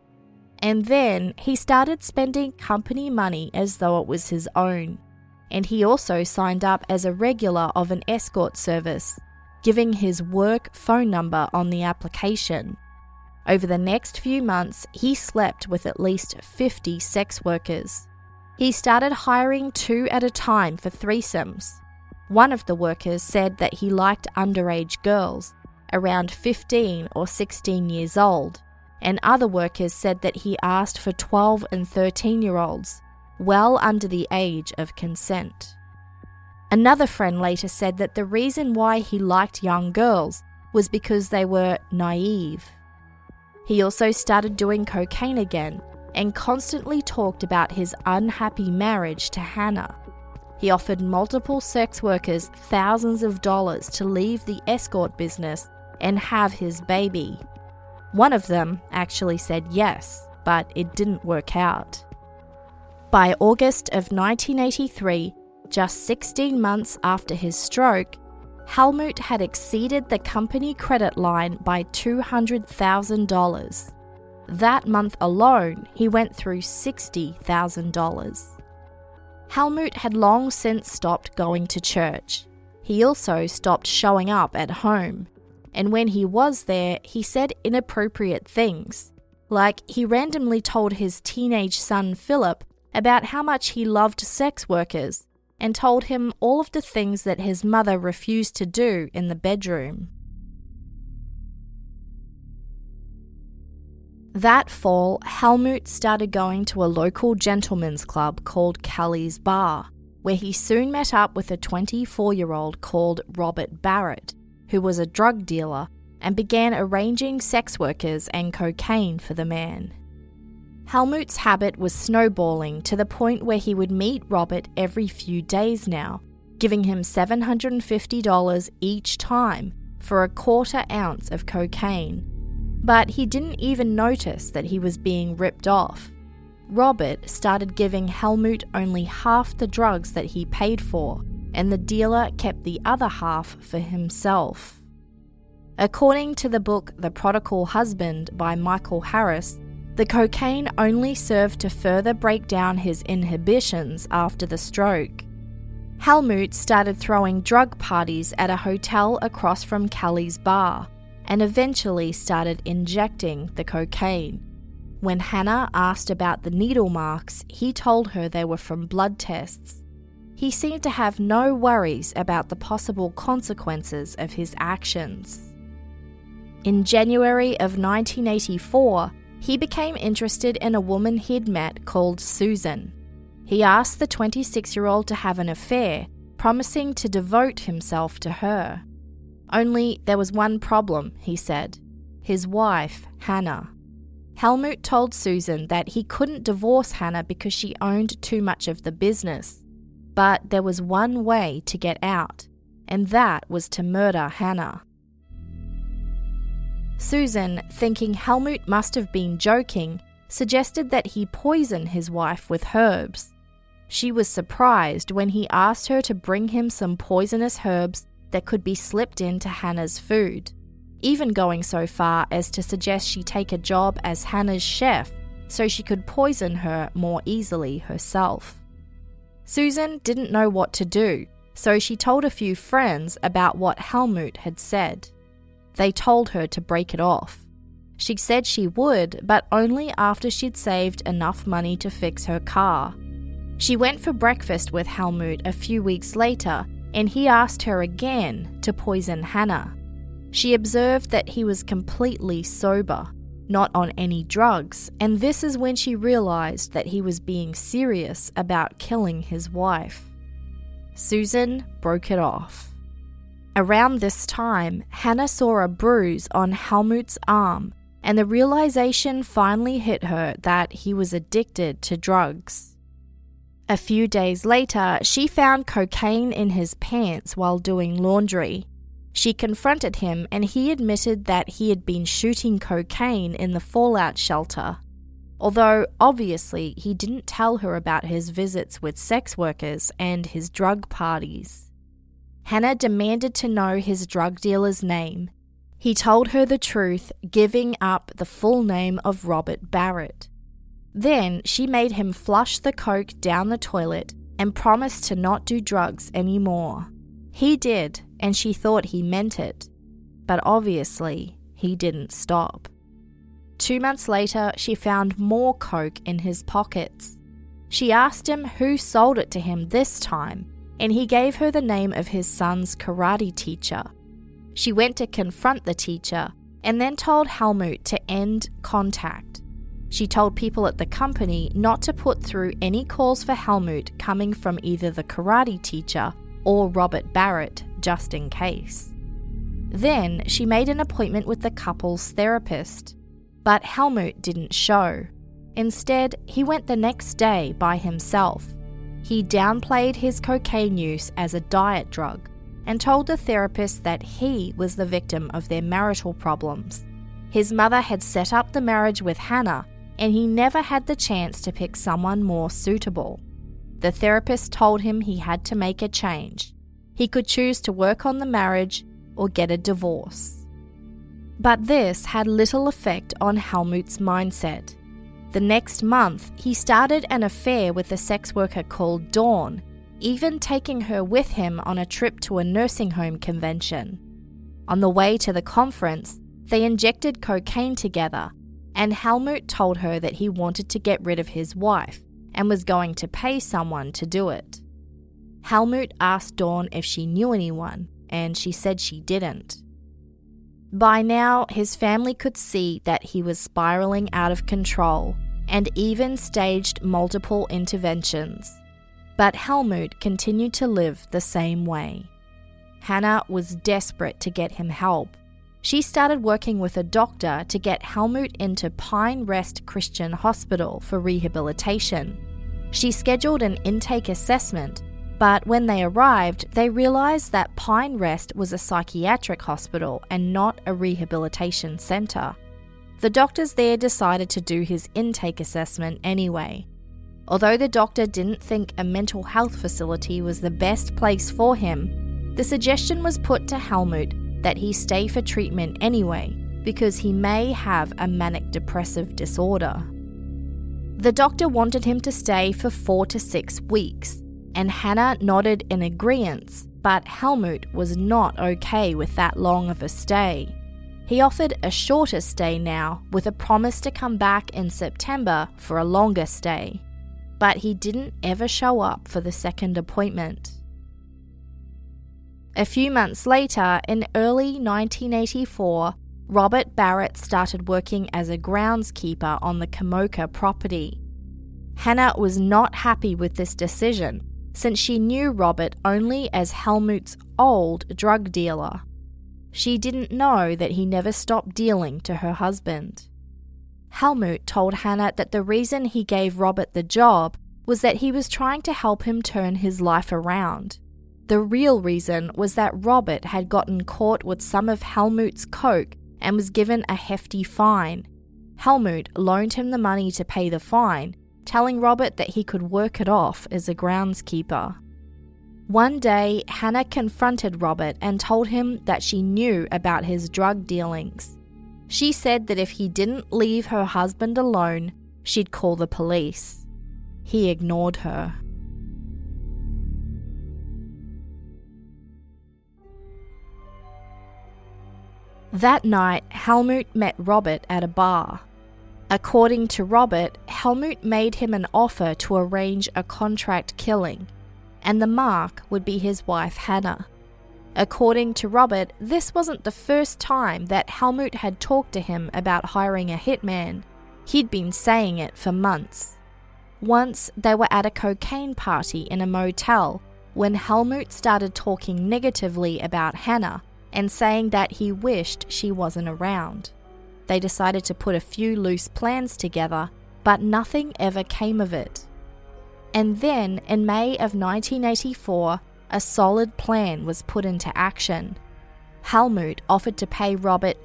And then he started spending company money as though it was his own. And he also signed up as a regular of an escort service, giving his work phone number on the application. Over the next few months, he slept with at least 50 sex workers. He started hiring 2 at a time for threesomes. One of the workers said that he liked underage girls, around 15 or 16 years old, and other workers said that he asked for 12 and 13-year-olds, well under the age of consent. Another friend later said that the reason why he liked young girls was because they were naive. He also started doing cocaine again and constantly talked about his unhappy marriage to Hannah. He offered multiple sex workers thousands of dollars to leave the escort business and have his baby. One of them actually said yes, but it didn't work out. By August of 1983, just 16 months after his stroke, Helmut had exceeded the company credit line by $200,000. That month alone, he went through $60,000. Helmut had long since stopped going to church. He also stopped showing up at home. And when he was there, he said inappropriate things. Like he randomly told his teenage son Philip about how much he loved sex workers and told him all of the things that his mother refused to do in the bedroom. That fall, Helmut started going to a local gentleman's club called Kelly's Bar, where he soon met up with a 24-year-old called Robert Barrett, who was a drug dealer, and began arranging sex workers and cocaine for the man. Helmut's habit was snowballing to the point where he would meet Robert every few days now, giving him $750 each time for a 1/4 ounce of cocaine. But he didn't even notice that he was being ripped off. Robert started giving Helmut only half the drugs that he paid for, and the dealer kept the other half for himself. According to the book The Prodigal Husband by Michael Harris, the cocaine only served to further break down his inhibitions after the stroke. Helmut started throwing drug parties at a hotel across from Callie's bar and eventually started injecting the cocaine. When Hannah asked about the needle marks, he told her they were from blood tests. He seemed to have no worries about the possible consequences of his actions. In January of 1984, he became interested in a woman he'd met called Susan. He asked the 26-year-old to have an affair, promising to devote himself to her. Only there was one problem, he said: his wife, Hannah. Helmut told Susan that he couldn't divorce Hannah because she owned too much of the business. But there was one way to get out, and that was to murder Hannah. Susan, thinking Helmut must have been joking, suggested that he poison his wife with herbs. She was surprised when he asked her to bring him some poisonous herbs that could be slipped into Hannah's food, even going so far as to suggest she take a job as Hannah's chef so she could poison her more easily herself. Susan didn't know what to do, so she told a few friends about what Helmut had said. They told her to break it off. She said she would, but only after she'd saved enough money to fix her car. She went for breakfast with Helmut a few weeks later, and he asked her again to poison Hannah. She observed that he was completely sober, not on any drugs, and this is when she realized that he was being serious about killing his wife. Susan broke it off. Around this time, Hannah saw a bruise on Helmut's arm, and the realization finally hit her that he was addicted to drugs. A few days later, she found cocaine in his pants while doing laundry. She confronted him, and he admitted that he had been shooting cocaine in the fallout shelter. Although, obviously, he didn't tell her about his visits with sex workers and his drug parties. Hannah demanded to know his drug dealer's name. He told her the truth, giving up the full name of Robert Barrett. Then she made him flush the coke down the toilet and promised to not do drugs anymore. He did, and she thought he meant it. But obviously, he didn't stop. 2 months later, she found more coke in his pockets. She asked him who sold it to him this time, and he gave her the name of his son's karate teacher. She went to confront the teacher and then told Helmut to end contact. She told people at the company not to put through any calls for Helmut coming from either the karate teacher or Robert Barrett, just in case. Then she made an appointment with the couple's therapist, but Helmut didn't show. Instead, he went the next day by himself. He downplayed his cocaine use as a diet drug and told the therapist that he was the victim of their marital problems. His mother had set up the marriage with Hannah, and he never had the chance to pick someone more suitable. The therapist told him he had to make a change. He could choose to work on the marriage or get a divorce. But this had little effect on Helmut's mindset. The next month, he started an affair with a sex worker called Dawn, even taking her with him on a trip to a nursing home convention. On the way to the conference, they injected cocaine together, and Helmut told her that he wanted to get rid of his wife and was going to pay someone to do it. Helmut asked Dawn if she knew anyone, and she said she didn't. By now, his family could see that he was spiraling out of control and even staged multiple interventions. But Helmut continued to live the same way. Hannah was desperate to get him help. She started working with a doctor to get Helmut into Pine Rest Christian Hospital for rehabilitation. She scheduled an intake assessment, but when they arrived, they realized that Pine Rest was a psychiatric hospital and not a rehabilitation center. The doctors there decided to do his intake assessment anyway. Although the doctor didn't think a mental health facility was the best place for him, the suggestion was put to Helmut that he stay for treatment anyway because he may have a manic depressive disorder. The doctor wanted him to stay for 4 to 6 weeks, and Hannah nodded in agreement, but Helmut was not okay with that long of a stay. He offered a shorter stay now, with a promise to come back in September for a longer stay. But he didn't ever show up for the second appointment. A few months later, in early 1984, Robert Barrett started working as a groundskeeper on the Komoka property. Hannah was not happy with this decision, since she knew Robert only as Helmut's old drug dealer. She didn't know that he never stopped dealing to her husband. Helmut told Hannah that the reason he gave Robert the job was that he was trying to help him turn his life around. The real reason was that Robert had gotten caught with some of Helmut's coke and was given a hefty fine. Helmut loaned him the money to pay the fine, telling Robert that he could work it off as a groundskeeper. One day, Hannah confronted Robert and told him that she knew about his drug dealings. She said that if he didn't leave her husband alone, she'd call the police. He ignored her. That night, Helmut met Robert at a bar. According to Robert, Helmut made him an offer to arrange a contract killing, and the mark would be his wife Hannah. According to Robert, this wasn't the first time that Helmut had talked to him about hiring a hitman. He'd been saying it for months. Once, they were at a cocaine party in a motel when Helmut started talking negatively about Hannah and saying that he wished she wasn't around. They decided to put a few loose plans together, but nothing ever came of it. And then, in May of 1984, a solid plan was put into action. Helmut offered to pay Robert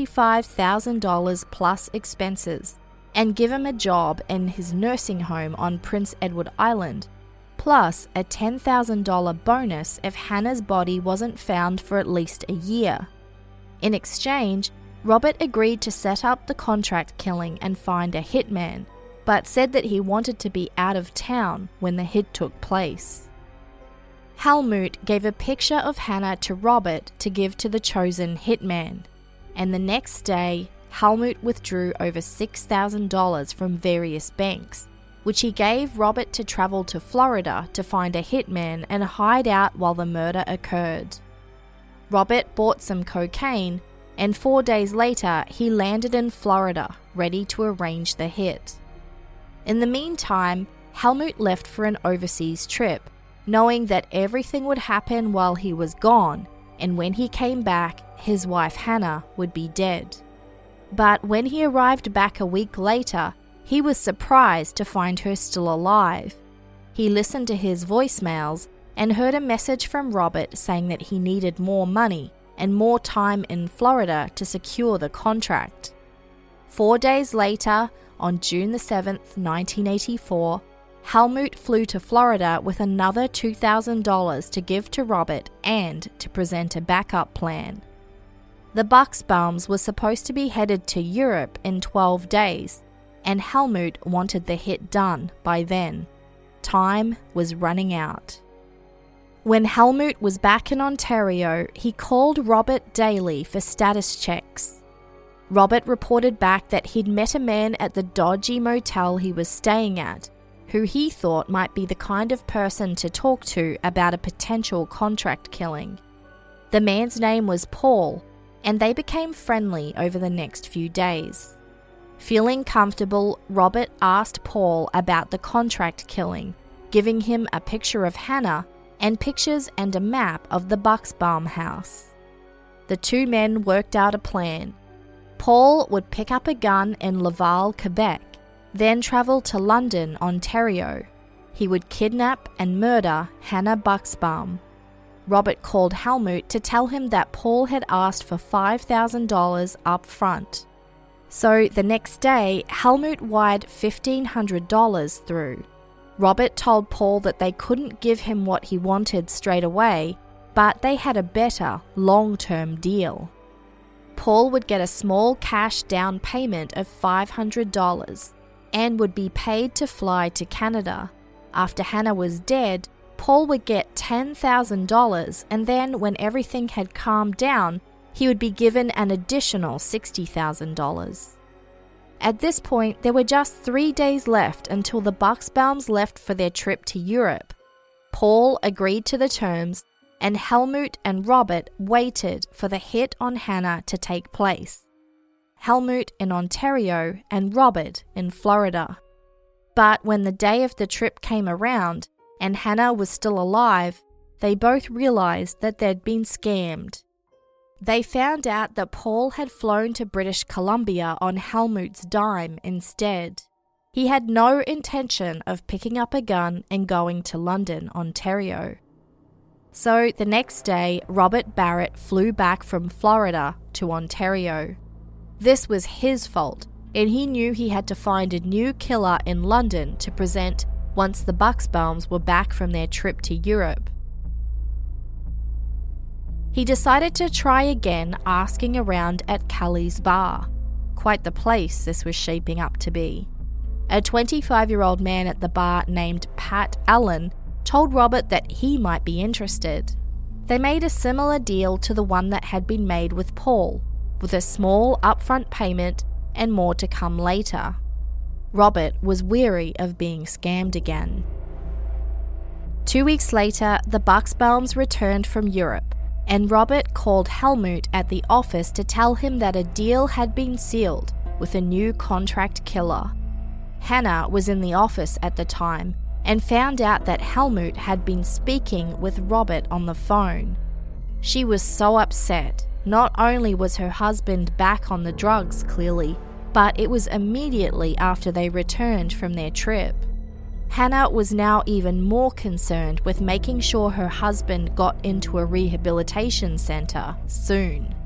$25,000 plus expenses and give him a job in his nursing home on Prince Edward Island, plus a $10,000 bonus if Hannah's body wasn't found for at least a year. In exchange, Robert agreed to set up the contract killing and find a hitman, but said that he wanted to be out of town when the hit took place. Helmut gave a picture of Hannah to Robert to give to the chosen hitman, and the next day, Helmut withdrew over $6,000 from various banks, which he gave Robert to travel to Florida to find a hitman and hide out while the murder occurred. Robert bought some cocaine, and 4 days later, he landed in Florida, ready to arrange the hit. In the meantime, Helmut left for an overseas trip, knowing that everything would happen while he was gone, and when he came back, his wife Hannah would be dead. But when he arrived back a week later, he was surprised to find her still alive. He listened to his voicemails and heard a message from Robert saying that he needed more money and more time in Florida to secure the contract. 4 days later, on June the 7th, 1984, Helmut flew to Florida with another $2,000 to give to Robert and to present a backup plan. The Buxbaums were supposed to be headed to Europe in 12 days, and Helmut wanted the hit done by then. Time was running out. When Helmut was back in Ontario, he called Robert daily for status checks. Robert reported back that he'd met a man at the dodgy motel he was staying at, who he thought might be the kind of person to talk to about a potential contract killing. The man's name was Paul, and they became friendly over the next few days. Feeling comfortable, Robert asked Paul about the contract killing, giving him a picture of Hannah and pictures and a map of the Buxbaum house. The two men worked out a plan. Paul would pick up a gun in Laval, Quebec, then travel to London, Ontario. He would kidnap and murder Hannah Buxbaum. Robert called Helmut to tell him that Paul had asked for $5,000 up front. So the next day, Helmut wired $1,500 through. Robert told Paul that they couldn't give him what he wanted straight away, but they had a better long-term deal. Paul would get a small cash down payment of $500 and would be paid to fly to Canada. After Hannah was dead, Paul would get $10,000, and then when everything had calmed down, he would be given an additional $60,000. At this point, there were just 3 days left until the Buxbaums left for their trip to Europe. Paul agreed to the terms, and Helmut and Robert waited for the hit on Hannah to take place. Helmut in Ontario and Robert in Florida. But when the day of the trip came around and Hannah was still alive, they both realized that they'd been scammed. They found out that Paul had flown to British Columbia on Helmut's dime instead. He had no intention of picking up a gun and going to London, Ontario. So the next day, Robert Barrett flew back from Florida to Ontario. This was his fault, and he knew he had to find a new killer in London to present once the Buxbaums were back from their trip to Europe. He decided to try again, asking around at Kelly's bar. Quite the place this was shaping up to be. A 25-year-old man at the bar named Pat Allen told Robert that he might be interested. They made a similar deal to the one that had been made with Paul, with a small upfront payment and more to come later. Robert was weary of being scammed again. 2 weeks later, the Buxbaums returned from Europe, and Robert called Helmut at the office to tell him that a deal had been sealed with a new contract killer. Hannah was in the office at the time and found out that Helmut had been speaking with Robert on the phone. She was so upset. Not only was her husband back on the drugs, clearly, but it was immediately after they returned from their trip. Hannah was now even more concerned with making sure her husband got into a rehabilitation centre soon.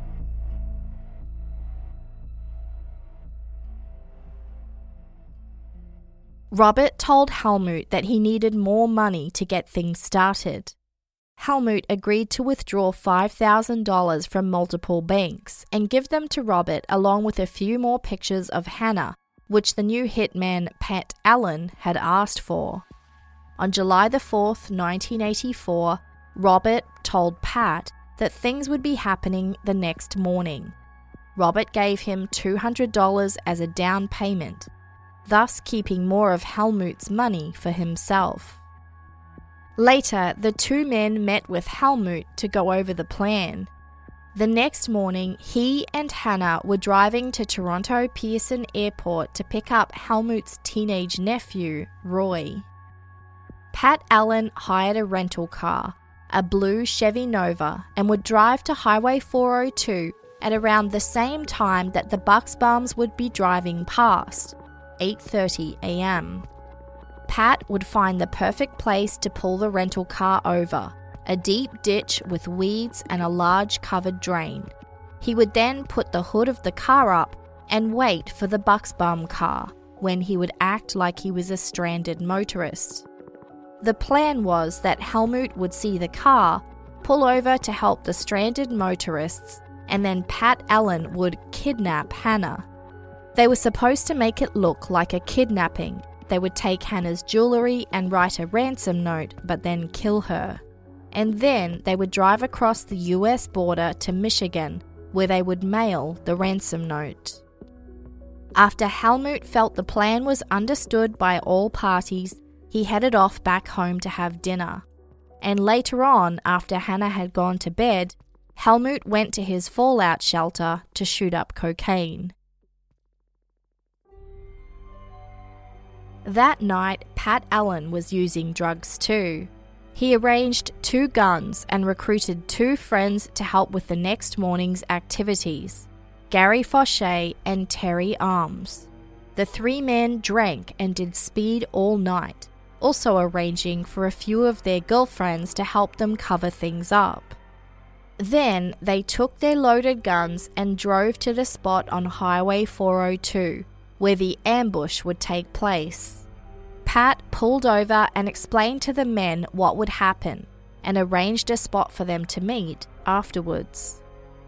Robert told Helmut that he needed more money to get things started. Helmut agreed to withdraw $5,000 from multiple banks and give them to Robert along with a few more pictures of Hannah, which the new hitman Pat Allen had asked for. On July the 4th, 1984, Robert told Pat that things would be happening the next morning. Robert gave him $200 as a down payment, thus keeping more of Helmut's money for himself. Later, the two men met with Helmut to go over the plan. The next morning, he and Hannah were driving to Toronto Pearson Airport to pick up Helmut's teenage nephew, Roy. Pat Allen hired a rental car, a blue Chevy Nova, and would drive to Highway 402 at around the same time that the Buxbaums would be driving past, 8:30 a.m. Pat would find the perfect place to pull the rental car over, a deep ditch with weeds and a large covered drain. He would then put the hood of the car up and wait for the Buxbaum car, when he would act like he was a stranded motorist. The plan was that Helmut would see the car, pull over to help the stranded motorists, and then Pat Allen would kidnap Hannah. They were supposed to make it look like a kidnapping. They would take Hannah's jewellery and write a ransom note, but then kill her. And then they would drive across the US border to Michigan, where they would mail the ransom note. After Helmut felt the plan was understood by all parties, he headed off back home to have dinner. And later on, after Hannah had gone to bed, Helmut went to his fallout shelter to shoot up cocaine. That night, Pat Allen was using drugs too. He arranged 2 guns and recruited 2 friends to help with the next morning's activities, Gary Fauché and Terry Arms. The 3 men drank and did speed all night, also arranging for a few of their girlfriends to help them cover things up. Then they took their loaded guns and drove to the spot on Highway 402, where the ambush would take place. Pat pulled over and explained to the men what would happen, and arranged a spot for them to meet afterwards.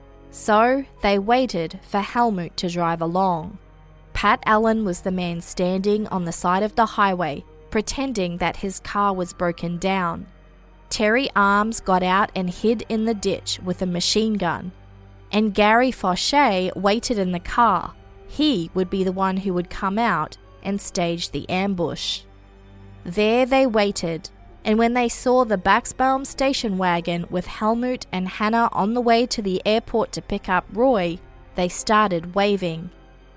So they waited for Helmut to drive along. Pat Allen was the man standing on the side of the highway, pretending that his car was broken down. Terry Arms got out and hid in the ditch with a machine gun, and Gary Fauché waited in the car. He would be the one who would come out and stage the ambush. There they waited, and when they saw the Baxbaum station wagon with Helmut and Hannah on the way to the airport to pick up Roy, they started waving.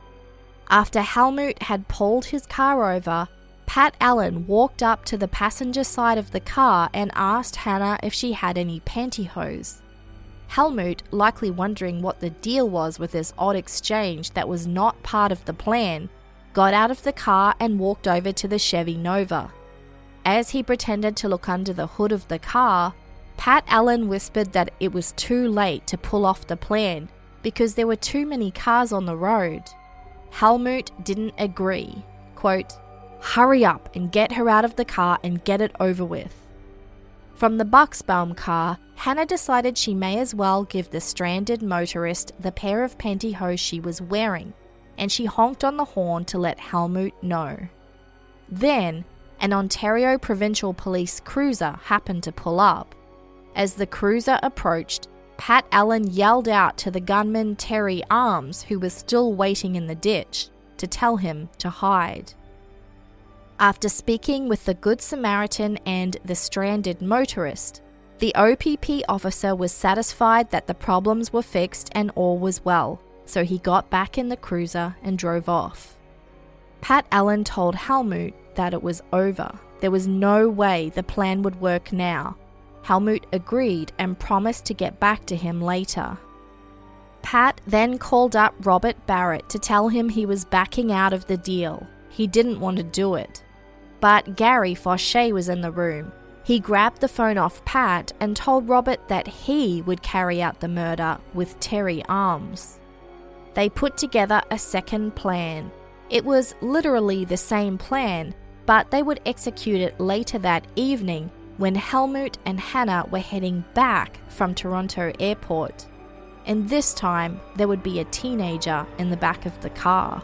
After Helmut had pulled his car over, Pat Allen walked up to the passenger side of the car and asked Hannah if she had any pantyhose. Helmut, likely wondering what the deal was with this odd exchange that was not part of the plan, got out of the car and walked over to the Chevy Nova. As he pretended to look under the hood of the car, Pat Allen whispered that it was too late to pull off the plan because there were too many cars on the road. Helmut didn't agree. Quote, "Hurry up and get her out of the car and get it over with." From the Buxbaum car, Hannah decided she may as well give the stranded motorist the pair of pantyhose she was wearing, and she honked on the horn to let Helmut know. Then, an Ontario Provincial Police cruiser happened to pull up. As the cruiser approached, Pat Allen yelled out to the gunman Terry Arms, who was still waiting in the ditch, to tell him to hide. After speaking with the Good Samaritan and the stranded motorist, the OPP officer was satisfied that the problems were fixed and all was well, so he got back in the cruiser and drove off. Pat Allen told Helmut that it was over. There was no way the plan would work now. Helmut agreed and promised to get back to him later. Pat then called up Robert Barrett to tell him he was backing out of the deal. He didn't want to do it. But Gary Fauché was in the room. He grabbed the phone off Pat and told Robert that he would carry out the murder with Terry Arms. They put together a second plan. It was literally the same plan, but they would execute it later that evening when Helmut and Hannah were heading back from Toronto Airport. And this time, there would be a teenager in the back of the car.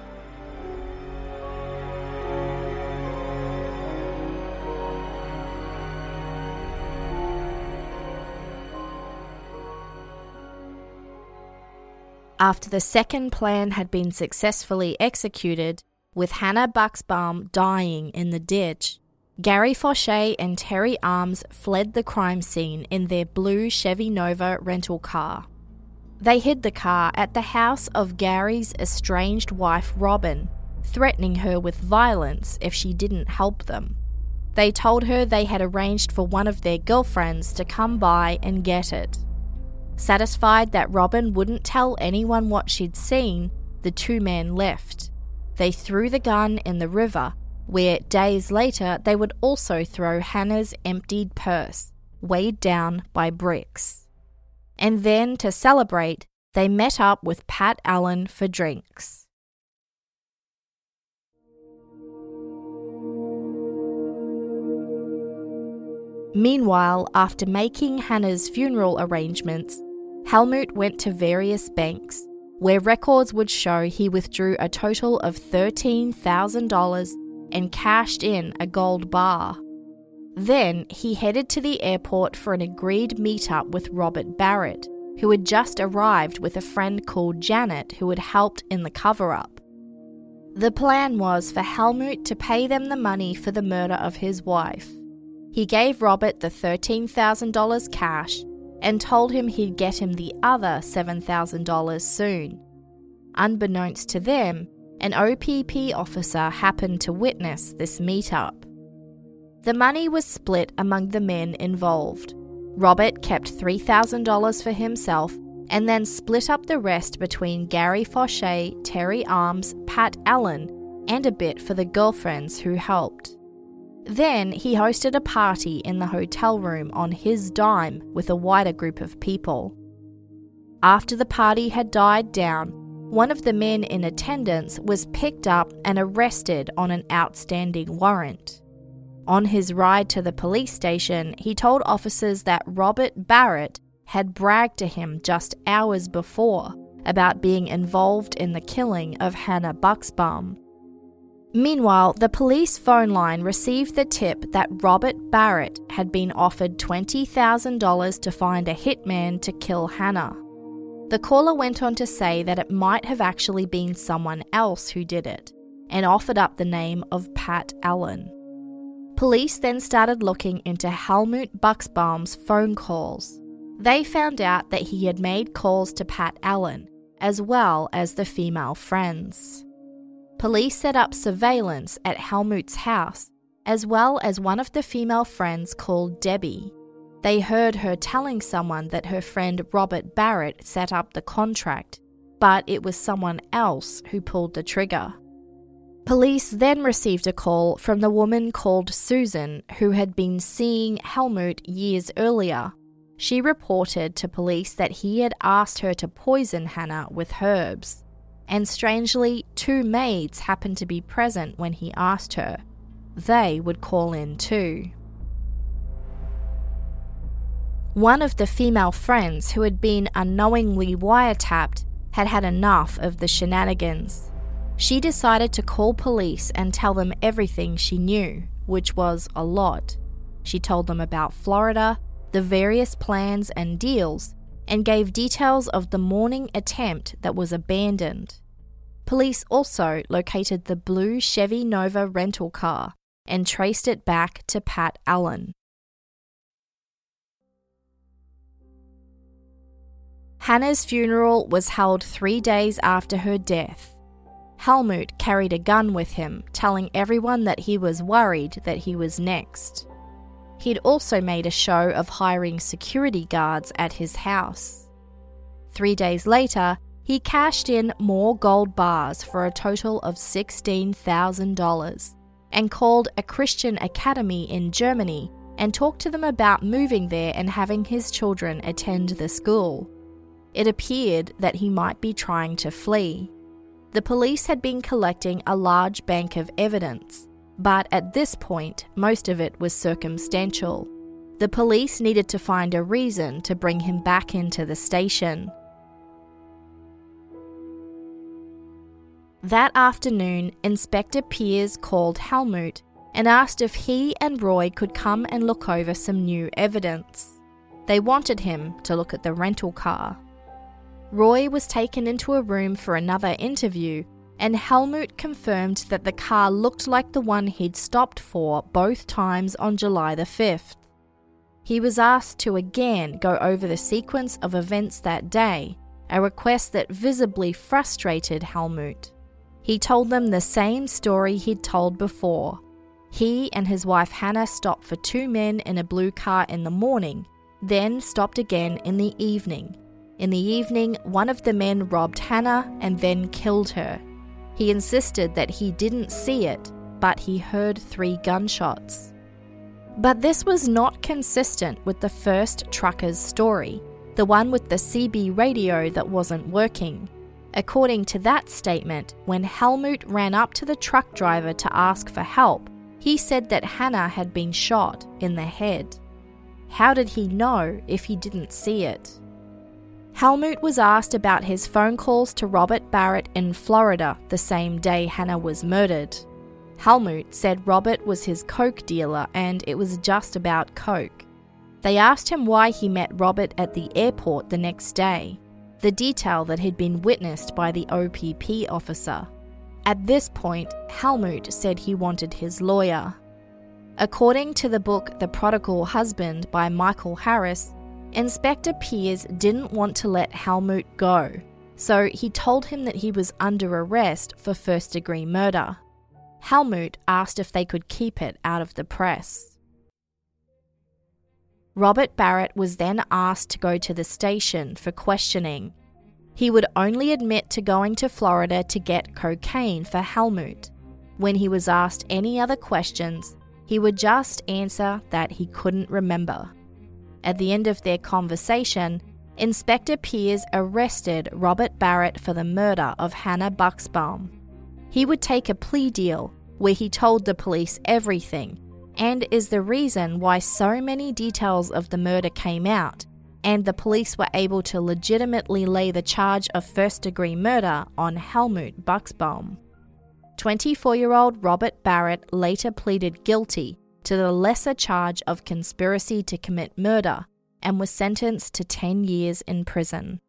After the second plan had been successfully executed, with Hannah Buxbaum dying in the ditch, Gary Fauché and Terry Arms fled the crime scene in their blue Chevy Nova rental car. They hid the car at the house of Gary's estranged wife Robin, threatening her with violence if she didn't help them. They told her they had arranged for one of their girlfriends to come by and get it. Satisfied that Robin wouldn't tell anyone what she'd seen, the two men left. They threw the gun in the river, where days later they would also throw Hannah's emptied purse, weighed down by bricks. And then, to celebrate, they met up with Pat Allen for drinks. Meanwhile, after making Hannah's funeral arrangements, Helmut went to various banks, where records would show he withdrew a total of $13,000 and cashed in a gold bar. Then he headed to the airport for an agreed meetup with Robert Barrett, who had just arrived with a friend called Janet who had helped in the cover-up. The plan was for Helmut to pay them the money for the murder of his wife. He gave Robert the $13,000 cash and told him he'd get him the other $7,000 soon. Unbeknownst to them, an OPP officer happened to witness this meetup. The money was split among the men involved. Robert kept $3,000 for himself and then split up the rest between Gary Fauché, Terry Arms, Pat Allen, and a bit for the girlfriends who helped. Then he hosted a party in the hotel room on his dime with a wider group of people. After the party had died down, one of the men in attendance was picked up and arrested on an outstanding warrant. On his ride to the police station, he told officers that Robert Barrett had bragged to him just hours before about being involved in the killing of Hannah Buxbaum. Meanwhile, the police phone line received the tip that Robert Barrett had been offered $20,000 to find a hitman to kill Hannah. The caller went on to say that it might have actually been someone else who did it, and offered up the name of Pat Allen. Police then started looking into Helmut Buxbaum's phone calls. They found out that he had made calls to Pat Allen, as well as the female friends. Police set up surveillance at Helmut's house, as well as one of the female friends called Debbie. They heard her telling someone that her friend Robert Barrett set up the contract, but it was someone else who pulled the trigger. Police then received a call from the woman called Susan, who had been seeing Helmut years earlier. She reported to police that he had asked her to poison Hannah with herbs. And strangely, 2 maids happened to be present when he asked her. They would call in too. One of the female friends who had been unknowingly wiretapped had had enough of the shenanigans. She decided to call police and tell them everything she knew, which was a lot. She told them about Florida, the various plans and deals, and gave details of the morning attempt that was abandoned. Police also located the blue Chevy Nova rental car and traced it back to Pat Allen. Hannah's funeral was held 3 days after her death. Helmut carried a gun with him, telling everyone that he was worried that he was next. He'd also made a show of hiring security guards at his house. 3 days later, he cashed in more gold bars for a total of $16,000 and called a Christian academy in Germany and talked to them about moving there and having his children attend the school. It appeared that he might be trying to flee. The police had been collecting a large bank of evidence, but at this point, most of it was circumstantial. The police needed to find a reason to bring him back into the station. That afternoon, Inspector Piers called Helmut and asked if he and Roy could come and look over some new evidence. They wanted him to look at the rental car. Roy was taken into a room for another interview, and Helmut confirmed that the car looked like the one he'd stopped for both times on July the 5th. He was asked to again go over the sequence of events that day, a request that visibly frustrated Helmut. He told them the same story he'd told before. He and his wife Hannah stopped for 2 men in a blue car in the morning, then stopped again in the evening. In the evening, one of the men robbed Hannah and then killed her. He insisted that he didn't see it, but he heard 3 gunshots. But this was not consistent with the first trucker's story, the one with the CB radio that wasn't working. According to that statement, when Helmut ran up to the truck driver to ask for help, he said that Hannah had been shot in the head. How did he know if he didn't see it? Helmut was asked about his phone calls to Robert Barrett in Florida the same day Hannah was murdered. Helmut said Robert was his coke dealer and it was just about coke. They asked him why he met Robert at the airport the next day, the detail that had been witnessed by the OPP officer. At this point, Helmut said he wanted his lawyer. According to the book The Prodigal Husband by Michael Harris, Inspector Piers didn't want to let Helmut go, so he told him that he was under arrest for first-degree murder. Helmut asked if they could keep it out of the press. Robert Barrett was then asked to go to the station for questioning. He would only admit to going to Florida to get cocaine for Helmut. When he was asked any other questions, he would just answer that he couldn't remember. At the end of their conversation, Inspector Piers arrested Robert Barrett for the murder of Hannah Buxbaum. He would take a plea deal where he told the police everything, and is the reason why so many details of the murder came out, and the police were able to legitimately lay the charge of first-degree murder on Helmut Buxbaum. 24-year-old Robert Barrett later pleaded guilty to the lesser charge of conspiracy to commit murder and was sentenced to 10 years in prison.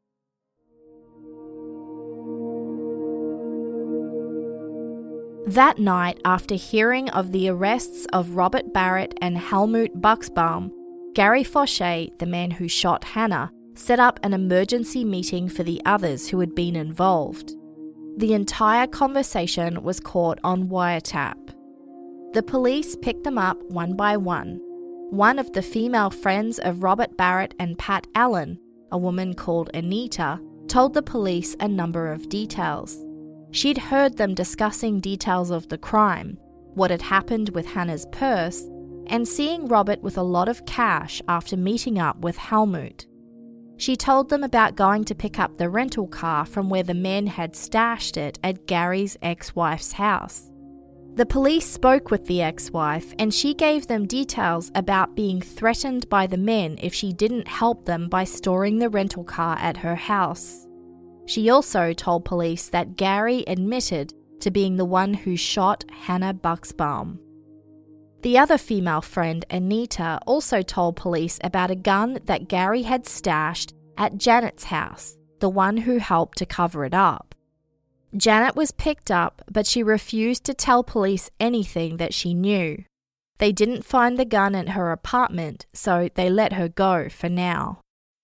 That night, after hearing of the arrests of Robert Barrett and Helmut Buxbaum, Gary Fauché, the man who shot Hannah, set up an emergency meeting for the others who had been involved. The entire conversation was caught on wiretap. The police picked them up one by one. One of the female friends of Robert Barrett and Pat Allen, a woman called Anita, told the police a number of details. She'd heard them discussing details of the crime, what had happened with Hannah's purse, and seeing Robert with a lot of cash after meeting up with Helmut. She told them about going to pick up the rental car from where the men had stashed it at Gary's ex-wife's house. The police spoke with the ex-wife, and she gave them details about being threatened by the men if she didn't help them by storing the rental car at her house. She also told police that Gary admitted to being the one who shot Hannah Buxbaum. The other female friend, Anita, also told police about a gun that Gary had stashed at Janet's house, the one who helped to cover it up. Janet was picked up, but she refused to tell police anything that she knew. They didn't find the gun in her apartment, so they let her go for now.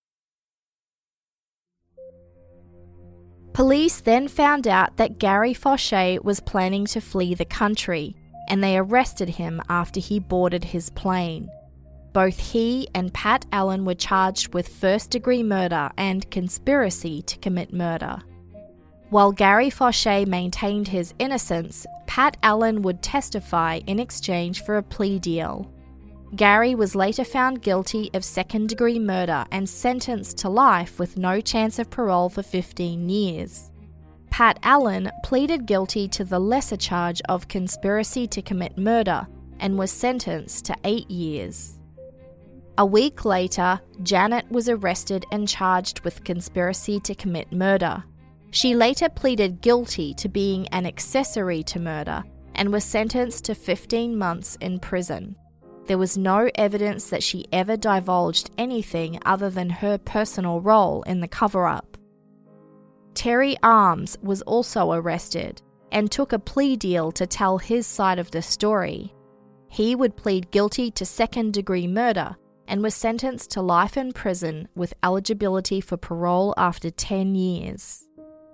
Police then found out that Gary Fauché was planning to flee the country, and they arrested him after he boarded his plane. Both he and Pat Allen were charged with first-degree murder and conspiracy to commit murder. While Gary Fauché maintained his innocence, Pat Allen would testify in exchange for a plea deal. Gary was later found guilty of second-degree murder and sentenced to life with no chance of parole for 15 years. Pat Allen pleaded guilty to the lesser charge of conspiracy to commit murder and was sentenced to 8 years. A week later, Janet was arrested and charged with conspiracy to commit murder. She later pleaded guilty to being an accessory to murder and was sentenced to 15 months in prison. There was no evidence that she ever divulged anything other than her personal role in the cover-up. Terry Arms was also arrested and took a plea deal to tell his side of the story. He would plead guilty to second-degree murder and was sentenced to life in prison with eligibility for parole after 10 years.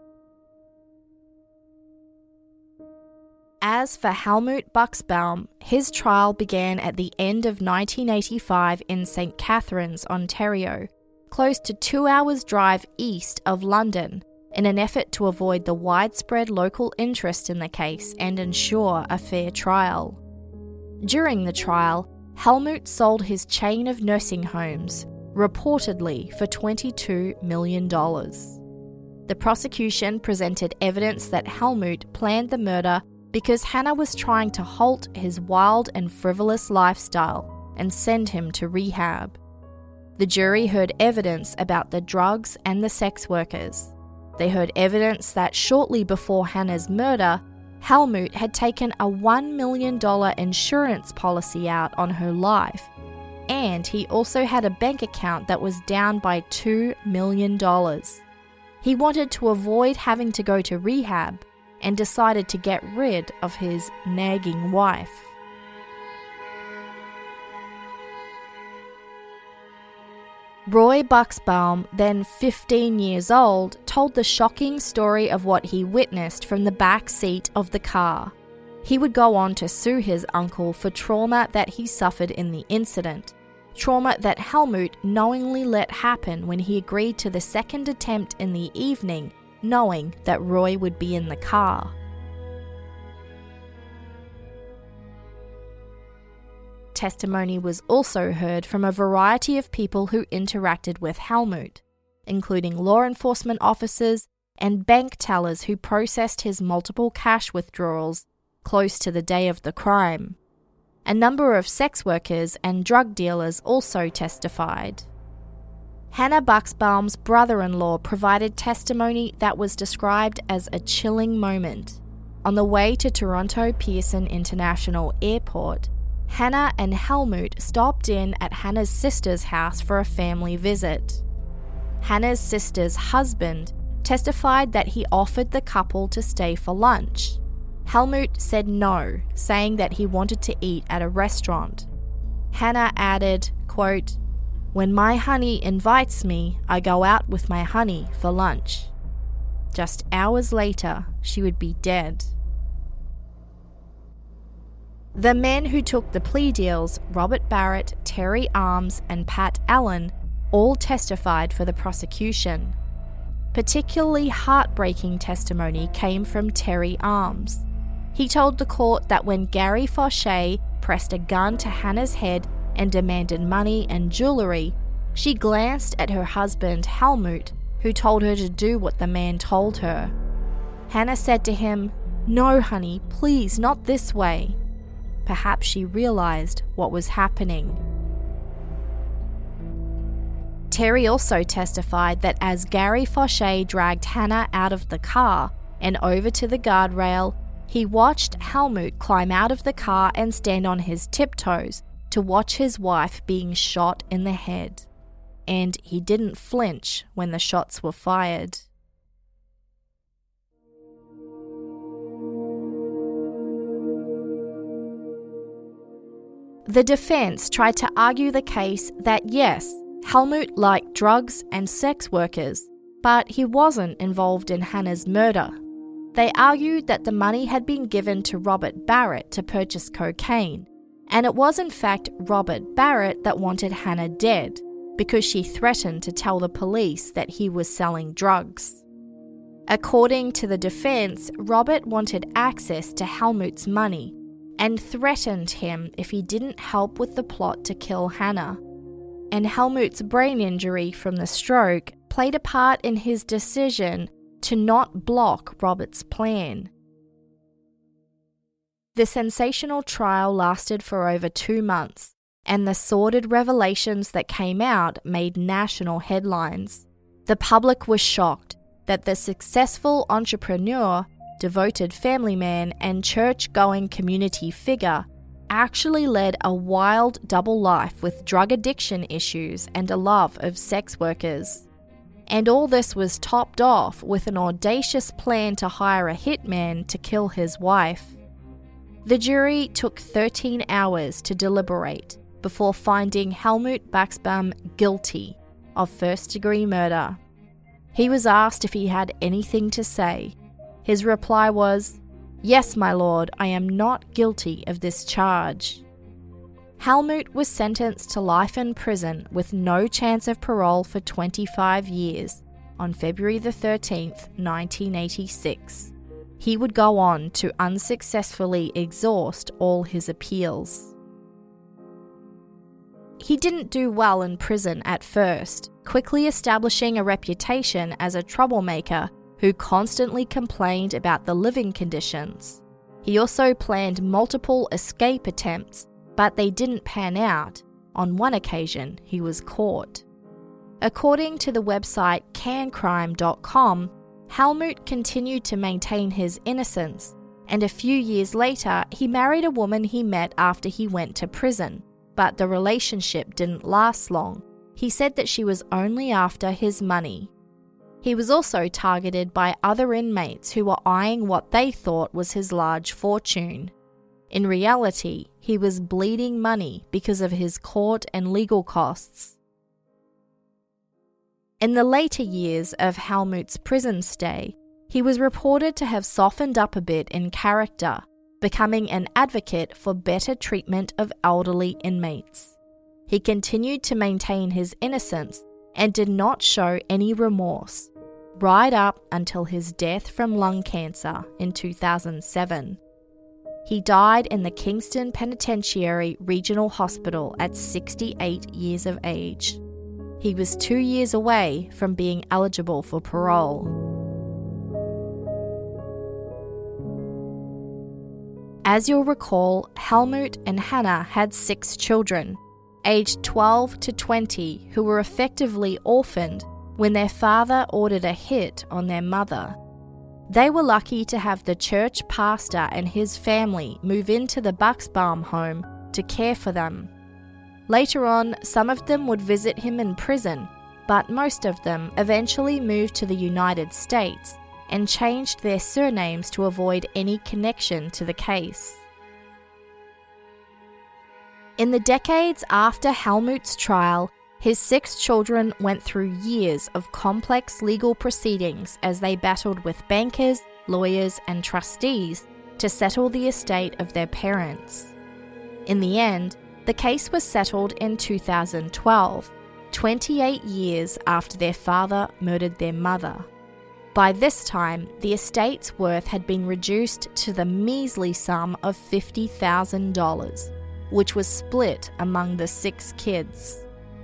As for Helmut Buxbaum, his trial began at the end of 1985 in St. Catharines, Ontario, close to 2 hours' drive east of London, in an effort to avoid the widespread local interest in the case and ensure a fair trial. During the trial, Helmut sold his chain of nursing homes, reportedly for $22 million. The prosecution presented evidence that Helmut planned the murder because Hannah was trying to halt his wild and frivolous lifestyle and send him to rehab. The jury heard evidence about the drugs and the sex workers. They heard evidence that shortly before Hannah's murder, Helmut had taken a $1 million insurance policy out on her life, and he also had a bank account that was down by $2 million. He wanted to avoid having to go to rehab and decided to get rid of his nagging wife. Roy Buxbaum, then 15 years old, told the shocking story of what he witnessed from the back seat of the car. He would go on to sue his uncle for trauma that he suffered in the incident, trauma that Helmut knowingly let happen when he agreed to the second attempt in the evening, knowing that Roy would be in the car. Testimony was also heard from a variety of people who interacted with Helmut, including law enforcement officers and bank tellers who processed his multiple cash withdrawals close to the day of the crime. A number of sex workers and drug dealers also testified. Hannah Buxbaum's brother-in-law provided testimony that was described as a chilling moment. On the way to Toronto Pearson International Airport, Hannah and Helmut stopped in at Hannah's sister's house for a family visit. Hannah's sister's husband testified that he offered the couple to stay for lunch. Helmut said no, saying that he wanted to eat at a restaurant. Hannah added, quote, "When my honey invites me, I go out with my honey for lunch." Just hours later, she would be dead. The men who took the plea deals, Robert Barrett, Terry Arms, and Pat Allen, all testified for the prosecution. Particularly heartbreaking testimony came from Terry Arms. He told the court that when Gary Fauché pressed a gun to Hannah's head and demanded money and jewellery, she glanced at her husband Helmut, who told her to do what the man told her. Hannah said to him, "No, honey, please, not this way." Perhaps she realised what was happening. Terry also testified that as Gary Fauché dragged Hannah out of the car and over to the guardrail, he watched Helmut climb out of the car and stand on his tiptoes to watch his wife being shot in the head. And he didn't flinch when the shots were fired. The defense tried to argue the case that yes, Helmut liked drugs and sex workers, but he wasn't involved in Hannah's murder. They argued that the money had been given to Robert Barrett to purchase cocaine, and it was in fact Robert Barrett that wanted Hannah dead because she threatened to tell the police that he was selling drugs. According to the defense, Robert wanted access to Helmut's money and threatened him if he didn't help with the plot to kill Hannah. And Helmut's brain injury from the stroke played a part in his decision to not block Robert's plan. The sensational trial lasted for over 2 months, and the sordid revelations that came out made national headlines. The public was shocked that the successful entrepreneur, devoted family man, and church-going community figure actually led a wild double life with drug addiction issues and a love of sex workers. And all this was topped off with an audacious plan to hire a hitman to kill his wife. The jury took 13 hours to deliberate before finding Helmut Buxbaum guilty of first-degree murder. He was asked if he had anything to say. His reply was, "Yes, my lord, I am not guilty of this charge." Helmut was sentenced to life in prison with no chance of parole for 25 years on February the 13th, 1986. He would go on to unsuccessfully exhaust all his appeals. He didn't do well in prison at first, quickly establishing a reputation as a troublemaker who constantly complained about the living conditions. He also planned multiple escape attempts, but they didn't pan out. On one occasion, he was caught. According to the website cancrime.com, Helmut continued to maintain his innocence, and a few years later, he married a woman he met after he went to prison, but the relationship didn't last long. He said that she was only after his money. He was also targeted by other inmates who were eyeing what they thought was his large fortune. In reality, he was bleeding money because of his court and legal costs. In the later years of Helmut's prison stay, he was reported to have softened up a bit in character, becoming an advocate for better treatment of elderly inmates. He continued to maintain his innocence and did not show any remorse, right up until his death from lung cancer in 2007. He died in the Kingston Penitentiary Regional Hospital at 68 years of age. He was 2 years away from being eligible for parole. As you'll recall, Helmut and Hannah had 6 children, aged 12 to 20, who were effectively orphaned when their father ordered a hit on their mother. They were lucky to have the church pastor and his family move into the Buxbaum home to care for them. Later on, some of them would visit him in prison, but most of them eventually moved to the United States and changed their surnames to avoid any connection to the case. In the decades after Helmut's trial, his 6 children went through years of complex legal proceedings as they battled with bankers, lawyers, and trustees to settle the estate of their parents. In the end, the case was settled in 2012, 28 years after their father murdered their mother. By this time, the estate's worth had been reduced to the measly sum of $50,000, which was split among the 6 kids.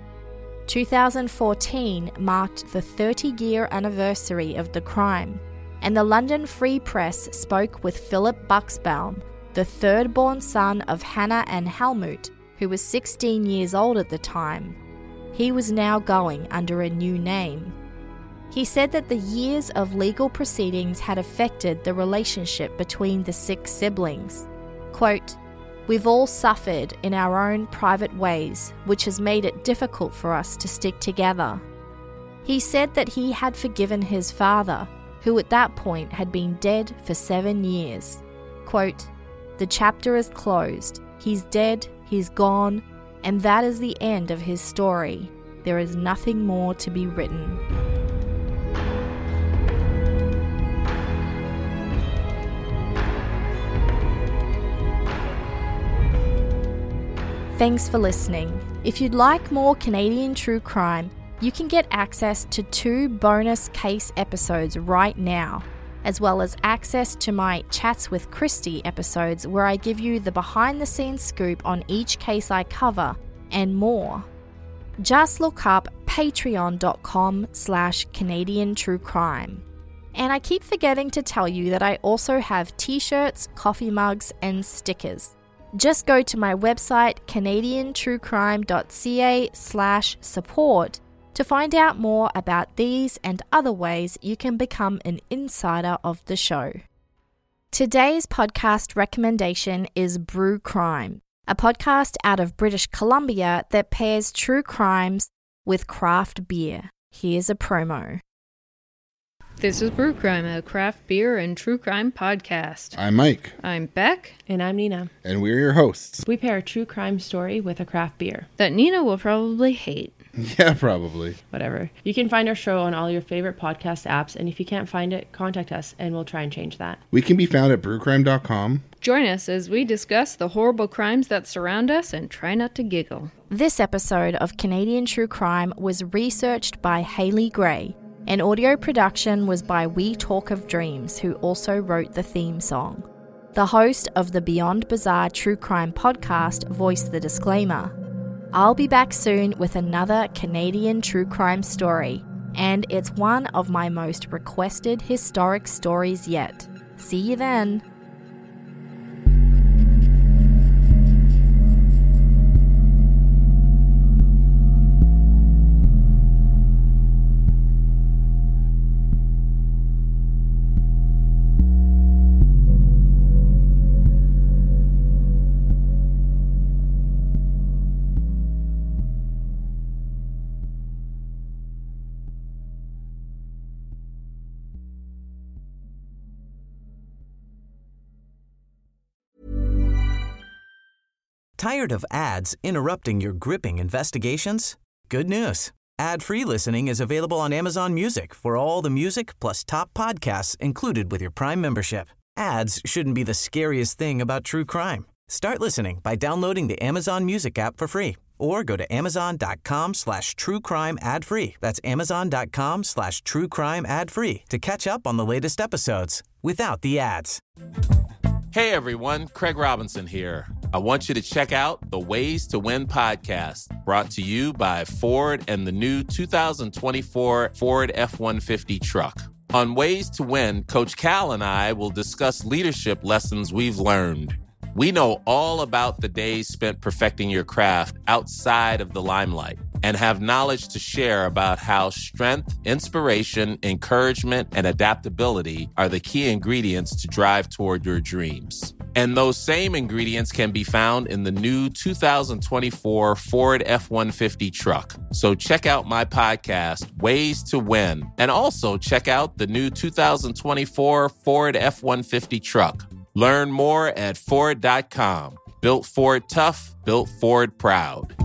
2014 marked the 30-year anniversary of the crime, and the London Free Press spoke with Philip Buxbaum, the third-born son of Hannah and Helmut, who was 16 years old at the time. He was now going under a new name. He said that the years of legal proceedings had affected the relationship between the 6 siblings. Quote, "We've all suffered in our own private ways, which has made it difficult for us to stick together." He said that he had forgiven his father, who at that point had been dead for 7 years. Quote, "The chapter is closed. He's dead, he's gone, and that is the end of his story. There is nothing more to be written." Thanks for listening. If you'd like more Canadian true crime, you can get access to 2 bonus case episodes right now, as well as access to my Chats with Christy episodes where I give you the behind-the-scenes scoop on each case I cover, and more. Just look up patreon.com/Canadian True Crime. And I keep forgetting to tell you that I also have t-shirts, coffee mugs, and stickers. Just go to my website, canadiantruecrime.ca/support, to find out more about these and other ways you can become an insider of the show. Today's podcast recommendation is Brew Crime, a podcast out of British Columbia that pairs true crimes with craft beer. Here's a promo. This is Brew Crime, a craft beer and true crime podcast. I'm Mike. I'm Beck. And I'm Nina. And we're your hosts. We pair a true crime story with a craft beer. That Nina will probably hate. Yeah, probably. Whatever. You can find our show on all your favorite podcast apps, and if you can't find it, contact us and we'll try and change that. We can be found at brewcrime.com. Join us as we discuss the horrible crimes that surround us and try not to giggle. This episode of Canadian True Crime was researched by Haley Gray, and audio production was by We Talk of Dreams, who also wrote the theme song. The host of the Beyond Bizarre True Crime podcast voiced the disclaimer. I'll be back soon with another Canadian true crime story, and it's one of my most requested historic stories yet. See you then. Tired of ads interrupting your gripping investigations? Good news. Ad-free listening is available on Amazon Music for all the music plus top podcasts included with your Prime membership. Ads shouldn't be the scariest thing about true crime. Start listening by downloading the Amazon Music app for free or go to amazon.com/truecrime ad-free. That's amazon.com/truecrime ad-free to catch up on the latest episodes without the ads. Hey everyone, Craig Robinson here. I want you to check out the Ways to Win podcast, brought to you by Ford and the new 2024 Ford F-150 truck. On Ways to Win, Coach Cal and I will discuss leadership lessons we've learned. We know all about the days spent perfecting your craft outside of the limelight and have knowledge to share about how strength, inspiration, encouragement, and adaptability are the key ingredients to drive toward your dreams. And those same ingredients can be found in the new 2024 Ford F-150 truck. So check out my podcast, Ways to Win, and also check out the new 2024 Ford F-150 truck. Learn more at Ford.com. Built Ford tough, built Ford proud.